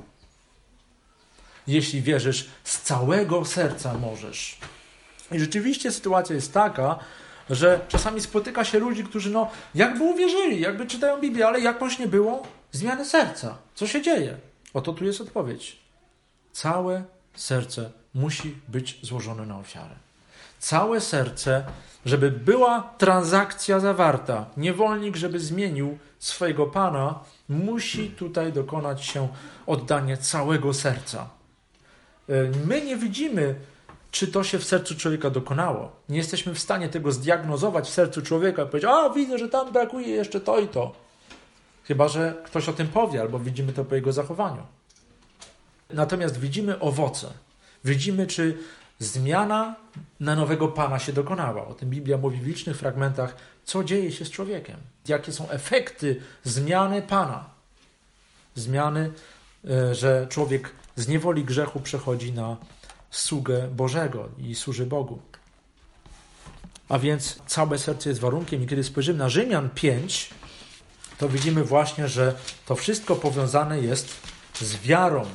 Jeśli wierzysz z całego serca, możesz. I rzeczywiście sytuacja jest taka, że czasami spotyka się ludzi, którzy no jakby uwierzyli, jakby czytają Biblię, ale jakoś nie było zmiany serca. Co się dzieje? Oto tu jest odpowiedź. Całe serce musi być złożone na ofiarę. Całe serce, żeby była transakcja zawarta. Niewolnik, żeby zmienił swojego Pana, musi tutaj dokonać się oddanie całego serca. My nie widzimy, czy to się w sercu człowieka dokonało. Nie jesteśmy w stanie tego zdiagnozować w sercu człowieka i powiedzieć, a widzę, że tam brakuje jeszcze to i to. Chyba że ktoś o tym powie, albo widzimy to po jego zachowaniu. Natomiast widzimy owoce. Widzimy, czy zmiana na nowego Pana się dokonała. O tym Biblia mówi w licznych fragmentach, co dzieje się z człowiekiem. Jakie są efekty zmiany Pana. Zmiany, że człowiek z niewoli grzechu przechodzi na sługę Bożego i służy Bogu. A więc całe serce jest warunkiem i kiedy spojrzymy na Rzymian pięć, to widzimy właśnie, że to wszystko powiązane jest z wiarą.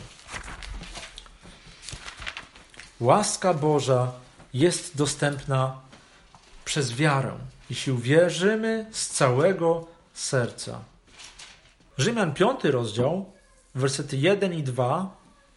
Łaska Boża jest dostępna przez wiarę, jeśli uwierzymy z całego serca. Rzymian piąty rozdział, wersety jeden i dwa.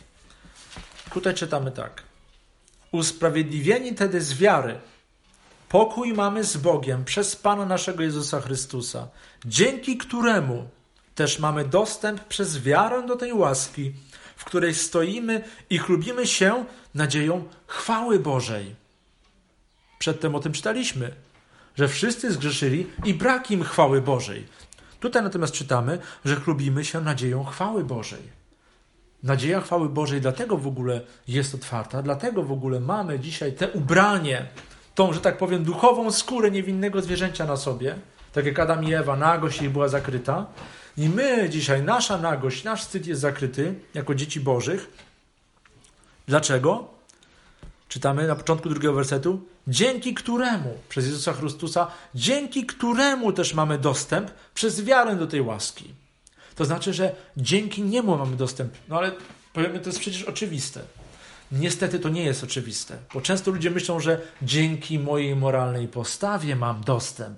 Tutaj czytamy tak. Usprawiedliwieni tedy z wiary, pokój mamy z Bogiem przez Pana naszego Jezusa Chrystusa, dzięki któremu też mamy dostęp przez wiarę do tej łaski, w której stoimy i chlubimy się nadzieją chwały Bożej. Przedtem o tym czytaliśmy, że wszyscy zgrzeszyli i brak im chwały Bożej. Tutaj natomiast czytamy, że chlubimy się nadzieją chwały Bożej. Nadzieja chwały Bożej dlatego w ogóle jest otwarta, dlatego w ogóle mamy dzisiaj te ubranie, tą, że tak powiem, duchową skórę niewinnego zwierzęcia na sobie, tak jak Adam i Ewa, nagość jej była zakryta. I my dzisiaj, nasza nagość, nasz wstyd jest zakryty jako dzieci Bożych. Dlaczego? Czytamy na początku drugiego wersetu. Dzięki któremu, przez Jezusa Chrystusa, dzięki któremu też mamy dostęp przez wiarę do tej łaski. To znaczy, że dzięki niemu mamy dostęp. No ale powiemy, to jest przecież oczywiste. Niestety to nie jest oczywiste, bo często ludzie myślą, że dzięki mojej moralnej postawie mam dostęp.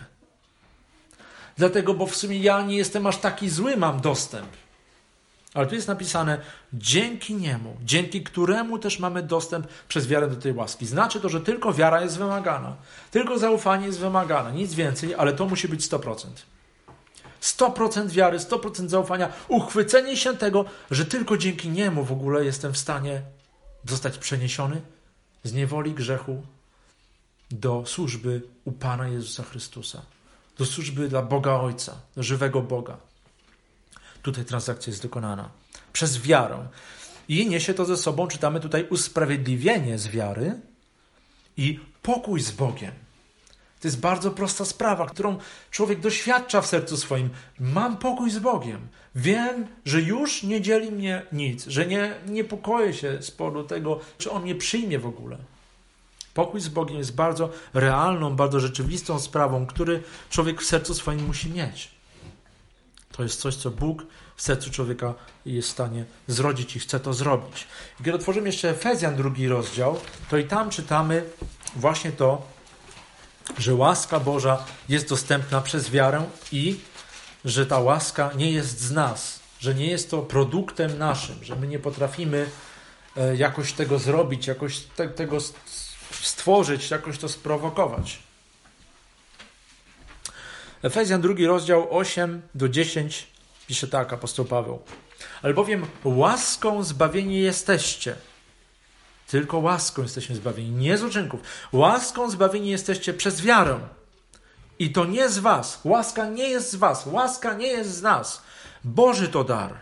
Dlatego, bo w sumie ja nie jestem aż taki zły, mam dostęp. Ale tu jest napisane, dzięki niemu, dzięki któremu też mamy dostęp przez wiarę do tej łaski. Znaczy to, że tylko wiara jest wymagana. Tylko zaufanie jest wymagane. Nic więcej, ale to musi być sto procent. sto procent wiary, sto procent zaufania, uchwycenie się tego, że tylko dzięki niemu w ogóle jestem w stanie zostać przeniesiony z niewoli grzechu do służby u Pana Jezusa Chrystusa. Do służby dla Boga Ojca, do żywego Boga. Tutaj transakcja jest dokonana przez wiarę. I niesie to ze sobą, czytamy tutaj, usprawiedliwienie z wiary i pokój z Bogiem. To jest bardzo prosta sprawa, którą człowiek doświadcza w sercu swoim. Mam pokój z Bogiem. Wiem, że już nie dzieli mnie nic, że nie niepokoję się z powodu tego, czy On mnie przyjmie w ogóle. Pokój z Bogiem jest bardzo realną, bardzo rzeczywistą sprawą, który człowiek w sercu swoim musi mieć. To jest coś, co Bóg w sercu człowieka jest w stanie zrodzić i chce to zrobić. I kiedy otworzymy jeszcze Efezjan drugi rozdział, to i tam czytamy właśnie to, że łaska Boża jest dostępna przez wiarę i że ta łaska nie jest z nas, że nie jest to produktem naszym, że my nie potrafimy jakoś tego zrobić, jakoś te, tego stworzyć, jakoś to sprowokować. Efezjan drugi rozdział osiem do dziesięciu pisze tak apostoł Paweł. Albowiem łaską zbawieni jesteście. Tylko łaską jesteśmy zbawieni, nie z uczynków. Łaską zbawieni jesteście przez wiarę. I to nie z was. Łaska nie jest z was. Łaska nie jest z nas. Boży to dar.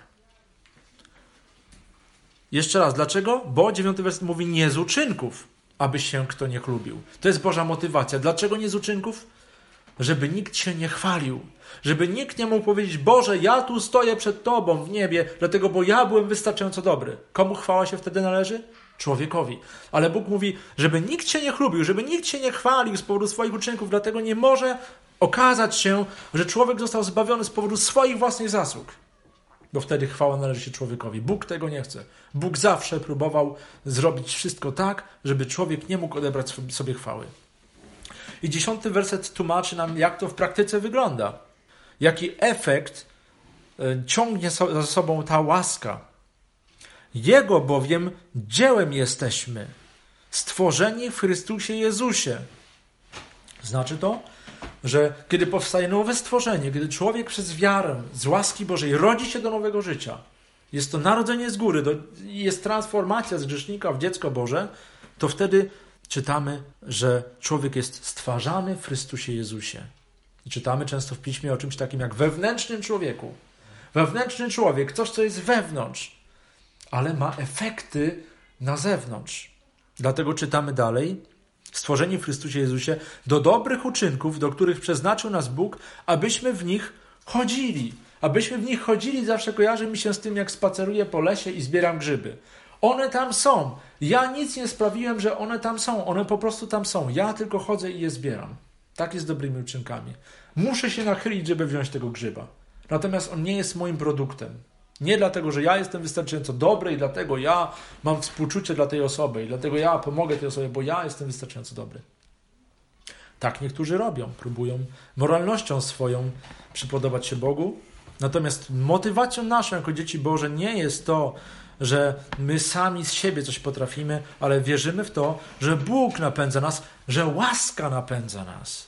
Jeszcze raz, dlaczego? Bo dziewiąty werset mówi nie z uczynków, aby się kto nie chlubił. To jest Boża motywacja. Dlaczego nie z uczynków? Żeby nikt się nie chwalił. Żeby nikt nie mógł powiedzieć, Boże, ja tu stoję przed Tobą w niebie, dlatego, bo ja byłem wystarczająco dobry. Komu chwała się wtedy należy? Człowiekowi. Ale Bóg mówi, żeby nikt się nie chlubił, żeby nikt się nie chwalił z powodu swoich uczynków, dlatego nie może okazać się, że człowiek został zbawiony z powodu swoich własnych zasług. Bo wtedy chwała należy się człowiekowi. Bóg tego nie chce. Bóg zawsze próbował zrobić wszystko tak, żeby człowiek nie mógł odebrać sobie chwały. I dziesiąty werset tłumaczy nam, jak to w praktyce wygląda. Jaki efekt ciągnie za sobą ta łaska. Jego bowiem dziełem jesteśmy, stworzeni w Chrystusie Jezusie. Znaczy to, że kiedy powstaje nowe stworzenie, kiedy człowiek przez wiarę z łaski Bożej rodzi się do nowego życia, jest to narodzenie z góry, jest transformacja z grzesznika w dziecko Boże, to wtedy czytamy, że człowiek jest stwarzany w Chrystusie Jezusie. I czytamy często w Piśmie o czymś takim jak wewnętrznym człowieku. Wewnętrzny człowiek, coś, co jest wewnątrz, ale ma efekty na zewnątrz. Dlatego czytamy dalej, stworzeni w Chrystusie Jezusie do dobrych uczynków, do których przeznaczył nas Bóg, abyśmy w nich chodzili. Abyśmy w nich chodzili, zawsze kojarzy mi się z tym, jak spaceruję po lesie i zbieram grzyby. One tam są. Ja nic nie sprawiłem, że one tam są. One po prostu tam są. Ja tylko chodzę i je zbieram. Tak jest z dobrymi uczynkami. Muszę się nachylić, żeby wziąć tego grzyba. Natomiast on nie jest moim produktem. Nie dlatego, że ja jestem wystarczająco dobry i dlatego ja mam współczucie dla tej osoby i dlatego ja pomogę tej osobie, bo ja jestem wystarczająco dobry. Tak niektórzy robią. Próbują moralnością swoją przypodobać się Bogu. Natomiast motywacją naszą jako dzieci Boże nie jest to, że my sami z siebie coś potrafimy, ale wierzymy w to, że Bóg napędza nas, że łaska napędza nas.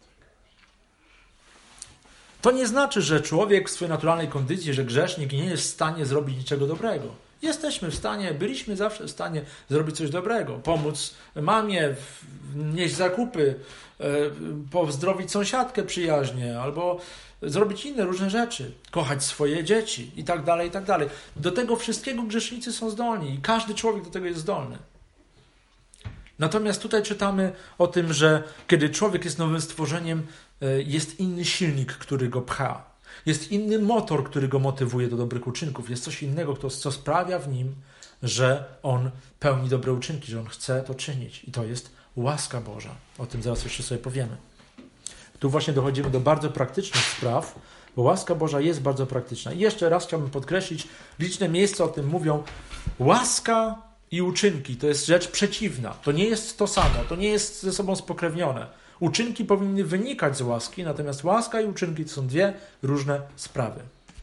To nie znaczy, że człowiek w swojej naturalnej kondycji, że grzesznik nie jest w stanie zrobić niczego dobrego. Jesteśmy w stanie, byliśmy zawsze w stanie zrobić coś dobrego. Pomóc mamie, nieść zakupy, pozdrowić sąsiadkę przyjaźnie, albo zrobić inne różne rzeczy. Kochać swoje dzieci i tak dalej, i tak dalej. Do tego wszystkiego grzesznicy są zdolni i każdy człowiek do tego jest zdolny. Natomiast tutaj czytamy o tym, że kiedy człowiek jest nowym stworzeniem, jest inny silnik, który go pcha. Jest inny motor, który go motywuje do dobrych uczynków. Jest coś innego, co sprawia w nim, że on pełni dobre uczynki, że on chce to czynić. I to jest łaska Boża. O tym zaraz jeszcze sobie powiemy. Tu właśnie dochodzimy do bardzo praktycznych spraw, bo łaska Boża jest bardzo praktyczna. I jeszcze raz chciałbym podkreślić, liczne miejsca o tym mówią, łaska i uczynki to jest rzecz przeciwna. To nie jest to samo, to nie jest ze sobą spokrewnione. Uczynki powinny wynikać z łaski, natomiast łaska i uczynki to są dwie różne sprawy.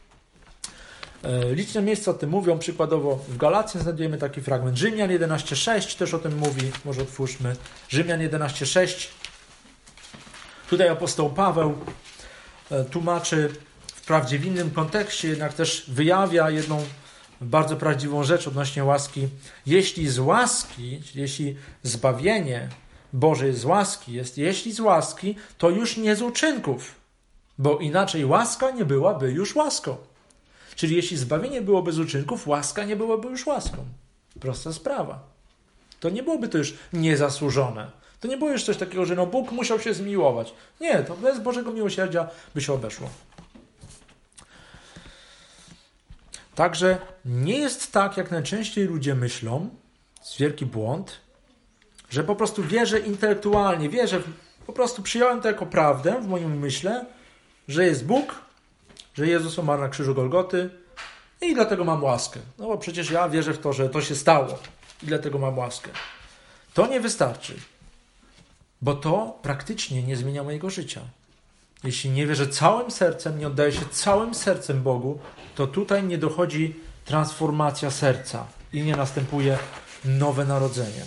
Liczne miejsca o tym mówią, przykładowo w Galacjan znajdujemy taki fragment. Rzymian jedenaście sześć też o tym mówi, może otwórzmy. Rzymian jedenaście sześć. Tutaj apostoł Paweł tłumaczy wprawdzie w innym kontekście, jednak też wyjawia jedną bardzo prawdziwą rzecz odnośnie łaski. Jeśli z łaski, czyli jeśli zbawienie Boże jest z łaski, jest jeśli z łaski, to już nie z uczynków, bo inaczej łaska nie byłaby już łaską. Czyli jeśli zbawienie było bez uczynków, łaska nie byłaby już łaską. Prosta sprawa. To nie byłoby to już niezasłużone. To nie było już coś takiego, że no Bóg musiał się zmiłować. Nie, to bez Bożego miłosierdzia by się obeszło. Także nie jest tak, jak najczęściej ludzie myślą, jest wielki błąd, że po prostu wierzę intelektualnie, wierzę, po prostu przyjąłem to jako prawdę w moim umyśle, że jest Bóg, że Jezus umarł na krzyżu Golgoty i dlatego mam łaskę. No bo przecież ja wierzę w to, że to się stało i dlatego mam łaskę. To nie wystarczy, bo to praktycznie nie zmienia mojego życia. Jeśli nie wierzę całym sercem, nie oddaję się całym sercem Bogu, to tutaj nie dochodzi transformacja serca i nie następuje nowe narodzenie.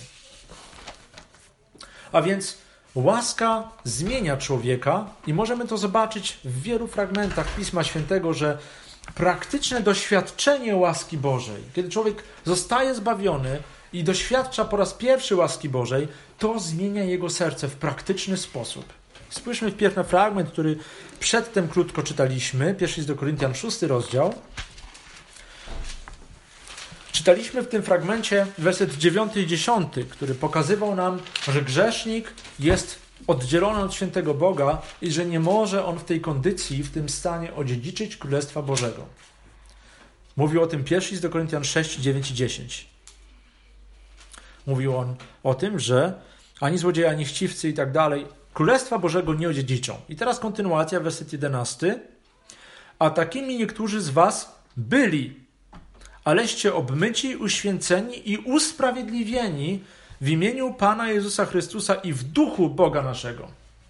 A więc łaska zmienia człowieka i możemy to zobaczyć w wielu fragmentach Pisma Świętego, że praktyczne doświadczenie łaski Bożej, kiedy człowiek zostaje zbawiony i doświadcza po raz pierwszy łaski Bożej, to zmienia jego serce w praktyczny sposób. Spójrzmy wpierw na fragment, który przedtem krótko czytaliśmy. Pierwszy list do Koryntian, szósty rozdział. Czytaliśmy w tym fragmencie werset dziewiąty i dziesiąty, który pokazywał nam, że grzesznik jest oddzielony od świętego Boga i że nie może on w tej kondycji, w tym stanie odziedziczyć Królestwa Bożego. Mówił o tym pierwszy list do Koryntian sześć, dziewięć i dziesięć. Mówił on o tym, że ani złodzieje, ani chciwcy i tak dalej Królestwa Bożego nie odziedziczą. I teraz kontynuacja, werset jedenasty. A takimi niektórzy z was byli, aleście obmyci, uświęceni i usprawiedliwieni w imieniu Pana Jezusa Chrystusa i w duchu Boga naszego.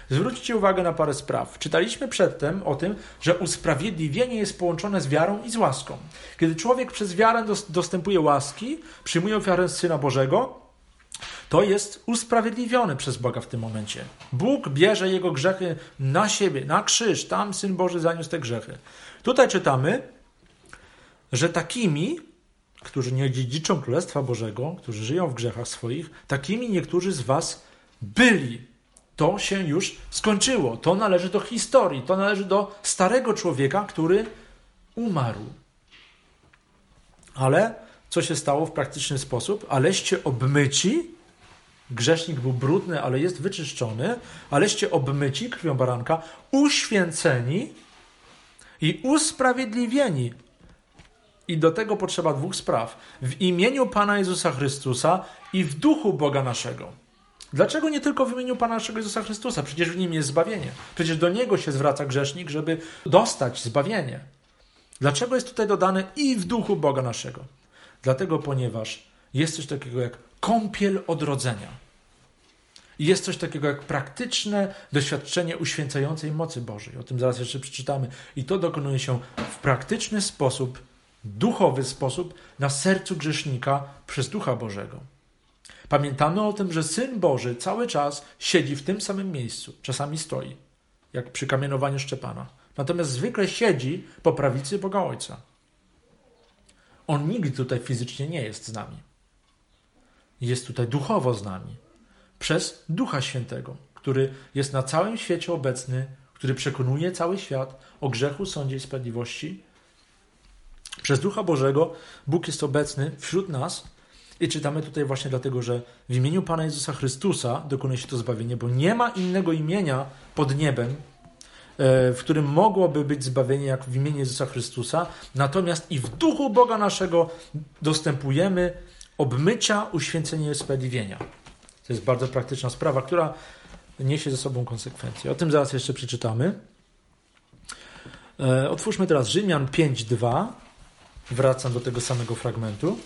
Zwróćcie uwagę na parę spraw. Czytaliśmy przedtem o tym, że usprawiedliwienie jest połączone z wiarą i z łaską. Kiedy człowiek przez wiarę dostępuje łaski, przyjmuje ofiarę Syna Bożego, to jest usprawiedliwiony przez Boga w tym momencie. Bóg bierze jego grzechy na siebie, na krzyż. Tam Syn Boży zaniósł te grzechy. Tutaj czytamy, że takimi, którzy nie dziedziczą Królestwa Bożego, którzy żyją w grzechach swoich, takimi niektórzy z was byli. To się już skończyło. To należy do historii. To należy do starego człowieka, który umarł. Ale co się stało w praktyczny sposób? Aleście obmyci, grzesznik był brudny, ale jest wyczyszczony, aleście obmyci krwią baranka, uświęceni i usprawiedliwieni. I do tego potrzeba dwóch spraw. W imieniu Pana Jezusa Chrystusa i w duchu Boga naszego. Dlaczego nie tylko w imieniu Pana naszego Jezusa Chrystusa? Przecież w nim jest zbawienie. Przecież do niego się zwraca grzesznik, żeby dostać zbawienie. Dlaczego jest tutaj dodane i w duchu Boga naszego? Dlatego, ponieważ jest coś takiego jak kąpiel odrodzenia. I jest coś takiego jak praktyczne doświadczenie uświęcającej mocy Bożej. O tym zaraz jeszcze przeczytamy. I to dokonuje się w praktyczny sposób, duchowy sposób na sercu grzesznika przez Ducha Bożego. Pamiętamy o tym, że Syn Boży cały czas siedzi w tym samym miejscu. Czasami stoi, jak przy kamienowaniu Szczepana. Natomiast zwykle siedzi po prawicy Boga Ojca. On nigdy tutaj fizycznie nie jest z nami. Jest tutaj duchowo z nami. Przez Ducha Świętego, który jest na całym świecie obecny, który przekonuje cały świat o grzechu, sądzie i sprawiedliwości. Przez Ducha Bożego Bóg jest obecny wśród nas i czytamy tutaj właśnie dlatego, że w imieniu Pana Jezusa Chrystusa dokonuje się to zbawienie, bo nie ma innego imienia pod niebem, w którym mogłoby być zbawienie jak w imieniu Jezusa Chrystusa. Natomiast i w duchu Boga naszego dostępujemy obmycia, uświęcenia i usprawiedliwienia. To jest bardzo praktyczna sprawa, która niesie ze sobą konsekwencje. O tym zaraz jeszcze przeczytamy. Otwórzmy teraz Rzymian pięć dwa. Wracam do tego samego fragmentu.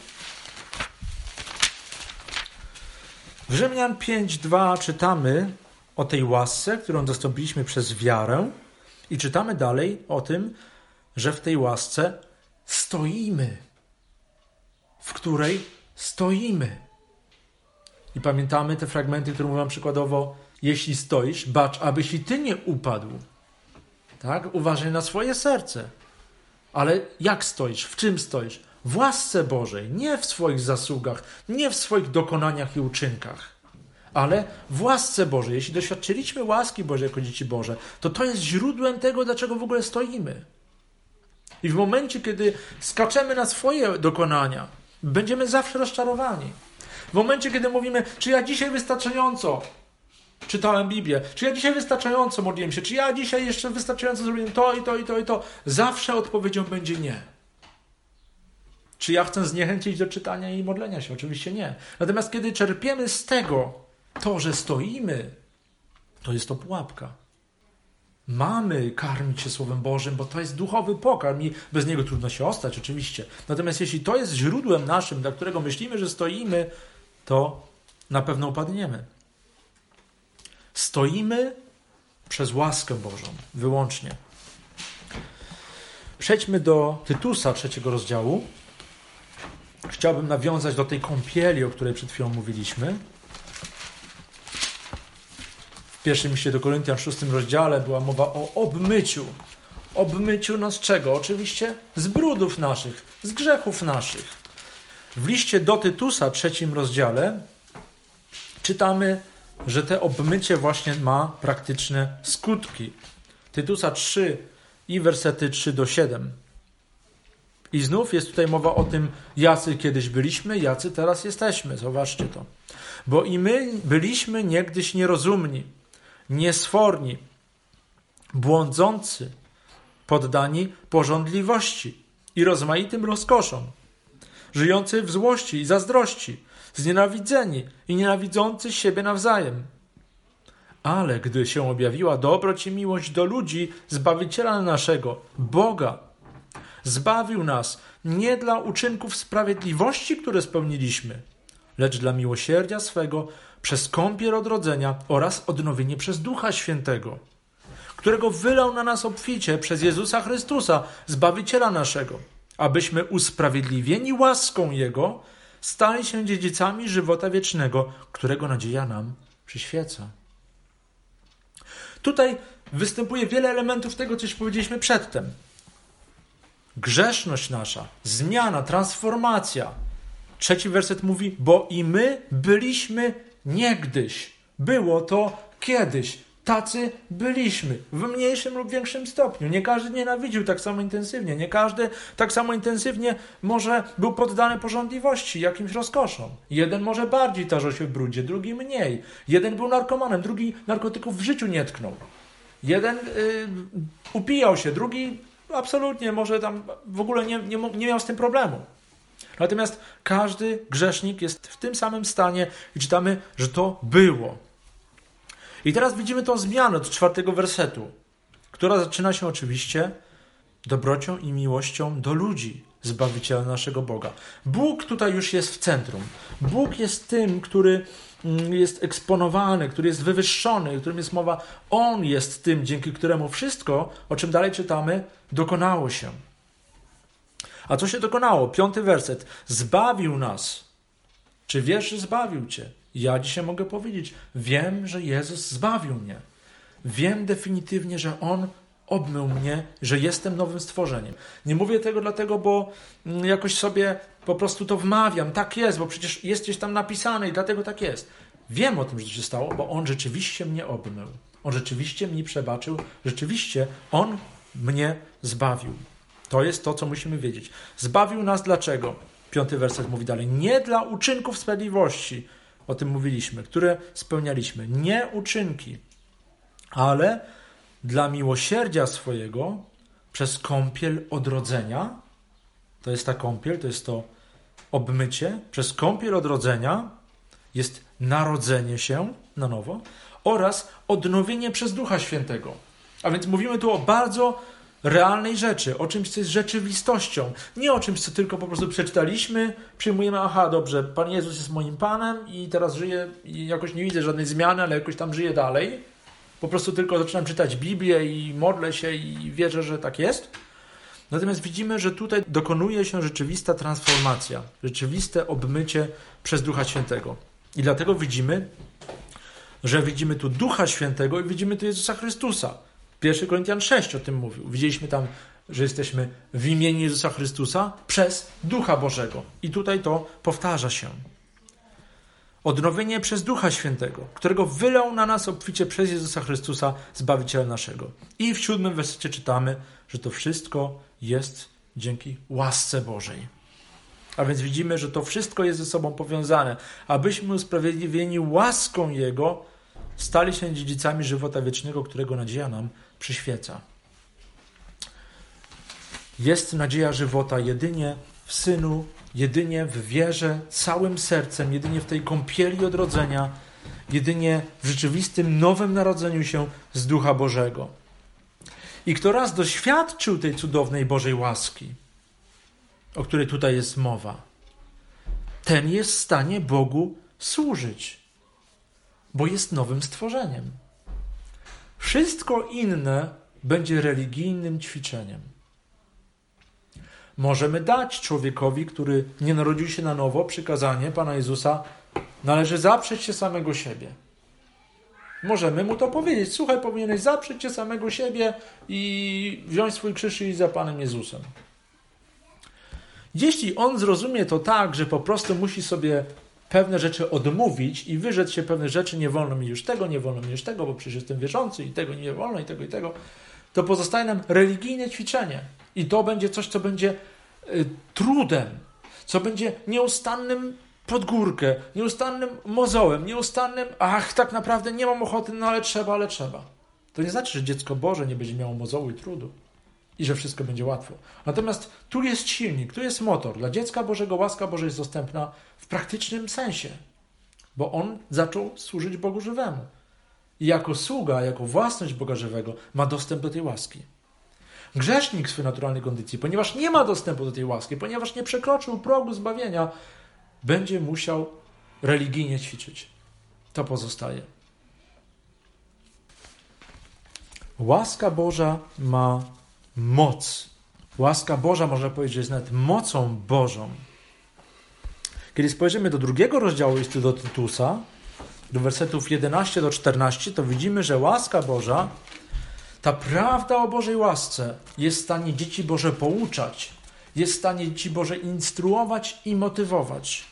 W Rzymian pięć dwa czytamy o tej łasce, którą dostąpiliśmy przez wiarę i czytamy dalej o tym, że w tej łasce stoimy, w której stoimy. I pamiętamy te fragmenty, które mówią przykładowo, jeśli stoisz, bacz, abyś i ty nie upadł. Tak? Uważaj na swoje serce. Ale jak stoisz? W czym stoisz? W łasce Bożej, nie w swoich zasługach, nie w swoich dokonaniach i uczynkach, ale w łasce Bożej. Jeśli doświadczyliśmy łaski Bożej jako dzieci Boże, to to jest źródłem tego, dlaczego w ogóle stoimy. I w momencie, kiedy skaczemy na swoje dokonania, będziemy zawsze rozczarowani. W momencie, kiedy mówimy, czy ja dzisiaj wystarczająco czytałem Biblię, czy ja dzisiaj wystarczająco modliłem się, czy ja dzisiaj jeszcze wystarczająco zrobiłem to i to i to i to, zawsze odpowiedzią będzie nie. Czy ja chcę zniechęcić do czytania i modlenia się? Oczywiście nie. Natomiast kiedy czerpiemy z tego to, że stoimy, to jest to pułapka. Mamy karmić się Słowem Bożym, bo to jest duchowy pokarm i bez niego trudno się ostać, oczywiście. Natomiast jeśli to jest źródłem naszym, dla którego myślimy, że stoimy, to na pewno upadniemy. Stoimy przez łaskę Bożą, wyłącznie. Przejdźmy do Tytusa trzeciego rozdziału. Chciałbym nawiązać do tej kąpieli, o której przed chwilą mówiliśmy. W pierwszym liście do Koryntian, w szóstym rozdziale była mowa o obmyciu. Obmyciu nas czego? Oczywiście z brudów naszych, z grzechów naszych. W liście do Tytusa, trzecim rozdziale, czytamy, że te obmycie właśnie ma praktyczne skutki. Tytusa trzy i wersety trzy do siedmiu. I znów jest tutaj mowa o tym, jacy kiedyś byliśmy, jacy teraz jesteśmy. Zobaczcie to. Bo i my byliśmy niegdyś nierozumni, niesforni, błądzący, poddani pożądliwości i rozmaitym rozkoszom, żyjący w złości i zazdrości, znienawidzeni i nienawidzący siebie nawzajem. Ale gdy się objawiła dobroć i miłość do ludzi, Zbawiciela naszego, Boga, zbawił nas nie dla uczynków sprawiedliwości, które spełniliśmy, lecz dla miłosierdzia swego przez kąpiel odrodzenia oraz odnowienie przez Ducha Świętego, którego wylał na nas obficie przez Jezusa Chrystusa, Zbawiciela naszego, abyśmy usprawiedliwieni łaską Jego stali się dziedzicami żywota wiecznego, którego nadzieja nam przyświeca. Tutaj występuje wiele elementów tego, coś powiedzieliśmy przedtem. Grzeszność nasza, zmiana, transformacja. Trzeci werset mówi, bo i my byliśmy niegdyś. Było to kiedyś. Tacy byliśmy. W mniejszym lub większym stopniu. Nie każdy nienawidził tak samo intensywnie. Nie każdy tak samo intensywnie może był poddany pożądliwości, jakimś rozkoszom. Jeden może bardziej tarzał się w brudzie, drugi mniej. Jeden był narkomanem, drugi narkotyków w życiu nie tknął. Jeden yy, upijał się, drugi absolutnie może tam w ogóle nie, nie, nie miał z tym problemu. Natomiast każdy grzesznik jest w tym samym stanie i czytamy, że to było. I teraz widzimy tą zmianę od czwartego wersetu, która zaczyna się oczywiście dobrocią i miłością do ludzi, Zbawiciela naszego Boga. Bóg tutaj już jest w centrum. Bóg jest tym, który jest eksponowany, który jest wywyższony, o którym jest mowa. On jest tym, dzięki któremu wszystko, o czym dalej czytamy, dokonało się. A co się dokonało? Piąty werset. Zbawił nas. Czy wiesz, że zbawił cię? Ja dzisiaj mogę powiedzieć, wiem, że Jezus zbawił mnie. Wiem definitywnie, że On obmył mnie, że jestem nowym stworzeniem. Nie mówię tego dlatego, bo jakoś sobie po prostu to wmawiam. Tak jest, bo przecież jest gdzieś tam napisane i dlatego tak jest. Wiem o tym, że to się stało, bo On rzeczywiście mnie obmył. On rzeczywiście mnie przebaczył. Rzeczywiście On mnie zbawił. To jest to, co musimy wiedzieć. Zbawił nas dlaczego? Piąty werset mówi dalej. Nie dla uczynków sprawiedliwości, o tym mówiliśmy, które spełnialiśmy. Nie uczynki, ale dla miłosierdzia swojego przez kąpiel odrodzenia. To jest ta kąpiel, to jest to obmycie. Przez kąpiel odrodzenia jest narodzenie się na nowo oraz odnowienie przez Ducha Świętego. A więc mówimy tu o bardzo realnej rzeczy, o czymś, co jest rzeczywistością. Nie o czymś, co tylko po prostu przeczytaliśmy, przyjmujemy, aha, dobrze, Pan Jezus jest moim Panem i teraz żyję i jakoś nie widzę żadnej zmiany, ale jakoś tam żyję dalej. Po prostu tylko zaczynam czytać Biblię i modlę się i wierzę, że tak jest. Natomiast widzimy, że tutaj dokonuje się rzeczywista transformacja, rzeczywiste obmycie przez Ducha Świętego. I dlatego widzimy, że widzimy tu Ducha Świętego i widzimy tu Jezusa Chrystusa. pierwszy Koryntian sześć o tym mówił. Widzieliśmy tam, że jesteśmy w imieniu Jezusa Chrystusa przez Ducha Bożego. I tutaj to powtarza się. Odnowienie przez Ducha Świętego, którego wylał na nas obficie przez Jezusa Chrystusa, Zbawiciela naszego. I w siódmym wersecie czytamy, że to wszystko jest dzięki łasce Bożej. A więc widzimy, że to wszystko jest ze sobą powiązane. Abyśmy usprawiedliwieni łaską Jego stali się dziedzicami żywota wiecznego, którego nadzieja nam przyświeca. Jest nadzieja żywota jedynie w Synu, jedynie w wierze, całym sercem, jedynie w tej kąpieli odrodzenia, jedynie w rzeczywistym nowym narodzeniu się z Ducha Bożego. I kto raz doświadczył tej cudownej Bożej łaski, o której tutaj jest mowa, ten jest w stanie Bogu służyć, bo jest nowym stworzeniem. Wszystko inne będzie religijnym ćwiczeniem. Możemy dać człowiekowi, który nie narodził się na nowo, przykazanie Pana Jezusa, należy zaprzeć się samego siebie. Możemy mu to powiedzieć. Słuchaj, powinieneś zaprzeć się samego siebie i wziąć swój krzyż i iść za Panem Jezusem. Jeśli on zrozumie to tak, że po prostu musi sobie pewne rzeczy odmówić i wyrzec się pewnych rzeczy, nie wolno mi już tego, nie wolno mi już tego, bo przecież jestem wierzący i tego nie wolno, i tego, i tego, to pozostaje nam religijne ćwiczenie. I to będzie coś, co będzie y, trudem, co będzie nieustannym podgórkę, nieustannym mozołem, nieustannym, ach, tak naprawdę nie mam ochoty, no ale trzeba, ale trzeba. To nie znaczy, że dziecko Boże nie będzie miało mozołu i trudu i że wszystko będzie łatwo. Natomiast tu jest silnik, tu jest motor. Dla dziecka Bożego łaska Boża jest dostępna w praktycznym sensie, bo on zaczął służyć Bogu żywemu. I jako sługa, jako własność Boga żywego ma dostęp do tej łaski. Grzesznik w swojej naturalnej kondycji, ponieważ nie ma dostępu do tej łaski, ponieważ nie przekroczył progu zbawienia, będzie musiał religijnie ćwiczyć. To pozostaje. Łaska Boża ma moc. Łaska Boża, można powiedzieć, że jest nawet mocą Bożą. Kiedy spojrzymy do drugiego rozdziału listu do Tytusa, do wersetów jedenaście do czternastu, to widzimy, że łaska Boża, ta prawda o Bożej łasce jest w stanie dzieci Boże pouczać, jest w stanie dzieci Boże instruować i motywować.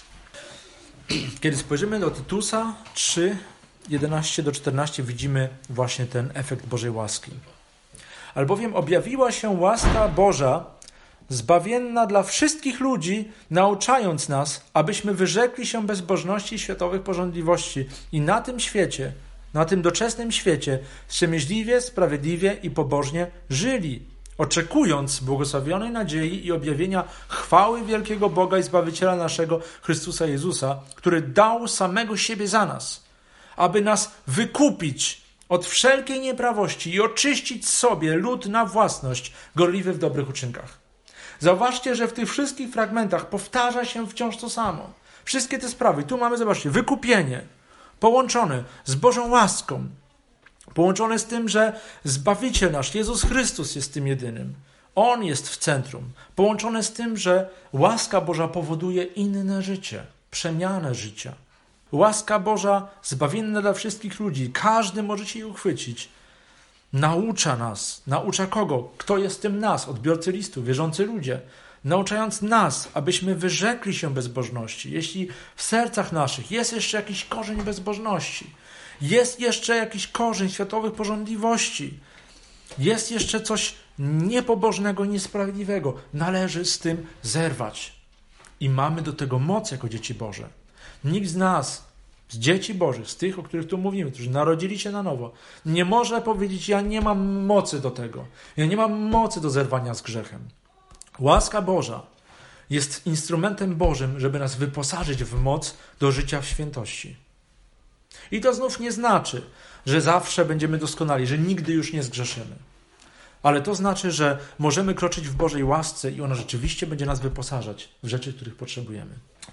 Kiedy spojrzymy do Tytusa trzy, jedenaście do czternastu, widzimy właśnie ten efekt Bożej łaski. Albowiem objawiła się łaska Boża, zbawienna dla wszystkich ludzi, nauczając nas, abyśmy wyrzekli się bezbożności i światowych porządliwości i na tym świecie, na tym doczesnym świecie, wstrzemięźliwie, sprawiedliwie i pobożnie żyli, oczekując błogosławionej nadziei i objawienia chwały wielkiego Boga i Zbawiciela naszego, Chrystusa Jezusa, który dał samego siebie za nas, aby nas wykupić od wszelkiej nieprawości i oczyścić sobie lud na własność, gorliwy w dobrych uczynkach. Zauważcie, że w tych wszystkich fragmentach powtarza się wciąż to samo. Wszystkie te sprawy. Tu mamy, zobaczcie, wykupienie połączone z Bożą łaską, połączone z tym, że Zbawiciel nasz, Jezus Chrystus, jest tym jedynym. On jest w centrum. Połączone z tym, że łaska Boża powoduje inne życie, przemianę życia. Łaska Boża zbawienna dla wszystkich ludzi. Każdy może się jej uchwycić. Naucza nas. Naucza kogo? Kto jest tym nas? Odbiorcy listu, wierzący ludzie. Nauczając nas, abyśmy wyrzekli się bezbożności. Jeśli w sercach naszych jest jeszcze jakiś korzeń bezbożności, jest jeszcze jakiś korzeń światowych porządliwości, jest jeszcze coś niepobożnego, niesprawiedliwego, należy z tym zerwać. I mamy do tego moc jako dzieci Boże. Nikt z nas, z dzieci Bożych, z tych, o których tu mówimy, którzy narodzili się na nowo, nie może powiedzieć: ja nie mam mocy do tego. Ja nie mam mocy do zerwania z grzechem. Łaska Boża jest instrumentem Bożym, żeby nas wyposażyć w moc do życia w świętości. I to znów nie znaczy, że zawsze będziemy doskonali, że nigdy już nie zgrzeszymy. Ale to znaczy, że możemy kroczyć w Bożej łasce i ona rzeczywiście będzie nas wyposażać w rzeczy, których potrzebujemy.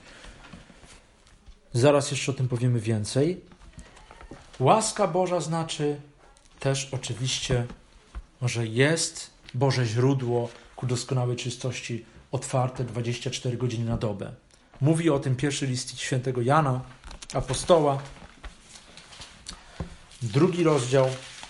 Zaraz jeszcze o tym powiemy więcej. Łaska Boża znaczy też oczywiście, że jest Boże źródło ku doskonałej czystości otwarte dwadzieścia cztery godziny na dobę. Mówi o tym pierwszy list świętego Jana, apostoła, drugi rozdział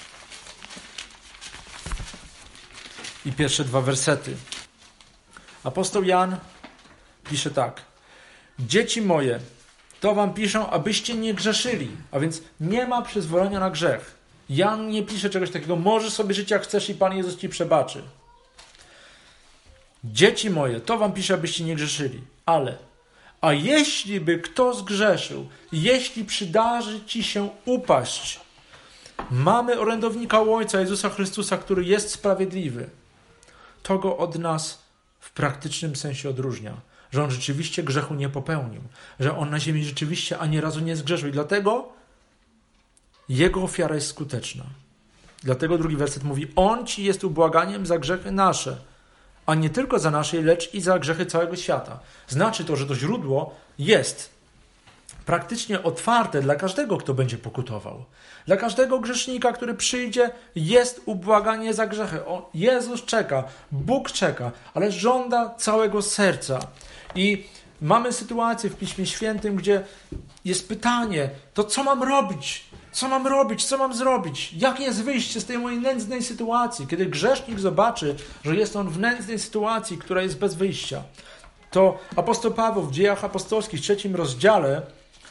i pierwsze dwa wersety. Apostoł Jan pisze tak: dzieci moje, to wam piszą, abyście nie grzeszyli. A więc nie ma przyzwolenia na grzech. Jan nie pisze czegoś takiego: możesz sobie żyć jak chcesz i Pan Jezus ci przebaczy. Dzieci moje, to wam pisze, abyście nie grzeszyli. Ale, a jeśli by kto zgrzeszył, jeśli przydarzy ci się upaść, mamy orędownika u Ojca, Jezusa Chrystusa, który jest sprawiedliwy. To go od nas w praktycznym sensie odróżnia. Że on rzeczywiście grzechu nie popełnił. Że on na ziemi rzeczywiście ani razu nie zgrzeszył. I dlatego jego ofiara jest skuteczna. Dlatego drugi werset mówi: on ci jest ubłaganiem za grzechy nasze, a nie tylko za nasze, lecz i za grzechy całego świata. Znaczy to, że to źródło jest praktycznie otwarte dla każdego, kto będzie pokutował. Dla każdego grzesznika, który przyjdzie, jest ubłaganie za grzechy. O, Jezus czeka, Bóg czeka, ale żąda całego serca. I mamy sytuację w Piśmie Świętym, gdzie jest pytanie: to co mam robić? Co mam robić? Co mam zrobić? Jakie jest wyjście z tej mojej nędznej sytuacji? Kiedy grzesznik zobaczy, że jest on w nędznej sytuacji, która jest bez wyjścia, to apostoł Paweł w Dziejach Apostolskich w trzecim rozdziale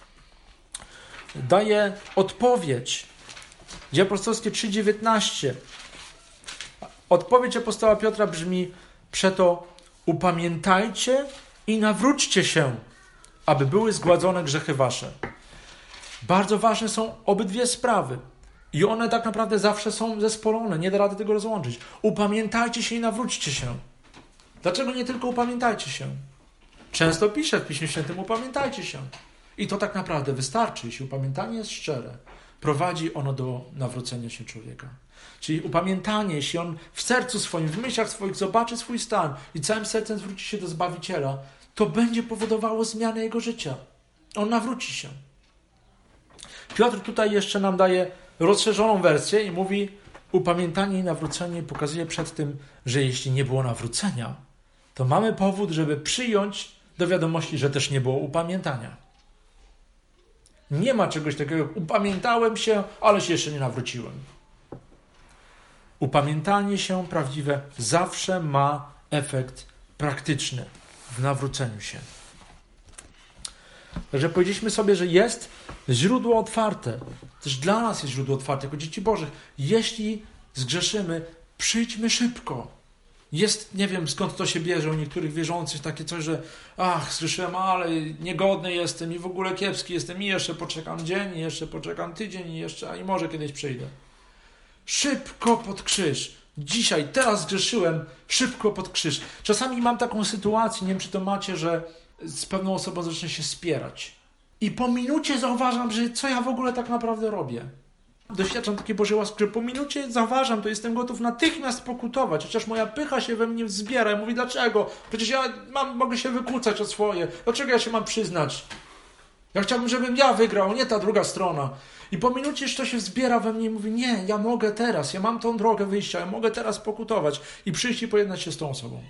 daje odpowiedź. Dzieje Apostolskie trzy dziewiętnaście. Odpowiedź apostoła Piotra brzmi: przeto upamiętajcie i nawróćcie się, aby były zgładzone grzechy wasze. Bardzo ważne są obydwie sprawy. I one tak naprawdę zawsze są zespolone. Nie da rady tego rozłączyć. Upamiętajcie się i nawróćcie się. Dlaczego nie tylko upamiętajcie się? Często pisze w Piśmie Świętym: upamiętajcie się. I to tak naprawdę wystarczy. Jeśli upamiętanie jest szczere, prowadzi ono do nawrócenia się człowieka. Czyli upamiętanie, jeśli on w sercu swoim, w myślach swoich zobaczy swój stan i całym sercem zwróci się do Zbawiciela, to będzie powodowało zmianę jego życia. On nawróci się. Piotr tutaj jeszcze nam daje rozszerzoną wersję i mówi, upamiętanie i nawrócenie pokazuje przed tym, że jeśli nie było nawrócenia, to mamy powód, żeby przyjąć do wiadomości, że też nie było upamiętania. Nie ma czegoś takiego, upamiętałem się, ale się jeszcze nie nawróciłem. Upamiętanie się prawdziwe zawsze ma efekt praktyczny w nawróceniu się. Także powiedzieliśmy sobie, że jest źródło otwarte. Też dla nas jest źródło otwarte, jako dzieci Bożych. Jeśli zgrzeszymy, przyjdźmy szybko. Jest, nie wiem skąd to się bierze u niektórych wierzących, takie coś, że ach, zgrzeszyłem, ale niegodny jestem i w ogóle kiepski jestem i jeszcze poczekam dzień, i jeszcze poczekam tydzień i jeszcze, a i może kiedyś przyjdę. Szybko pod krzyż. Dzisiaj, teraz zgrzeszyłem, szybko pod krzyż. Czasami mam taką sytuację, nie wiem czy to macie, że z pewną osobą zacznę się spierać. I po minucie zauważam, że co ja w ogóle tak naprawdę robię. Doświadczam takiej Bożej łaski, że po minucie zauważam, to jestem gotów natychmiast pokutować, chociaż moja pycha się we mnie wzbiera. I mówi, dlaczego? Przecież ja mam, mogę się wykłócać o swoje. Dlaczego ja się mam przyznać? Ja chciałbym, żebym ja wygrał, nie ta druga strona. I po minucie już to się wzbiera we mnie i mówi, nie, ja mogę teraz, ja mam tą drogę wyjścia, ja mogę teraz pokutować i przyjść i pojednać się z tą osobą.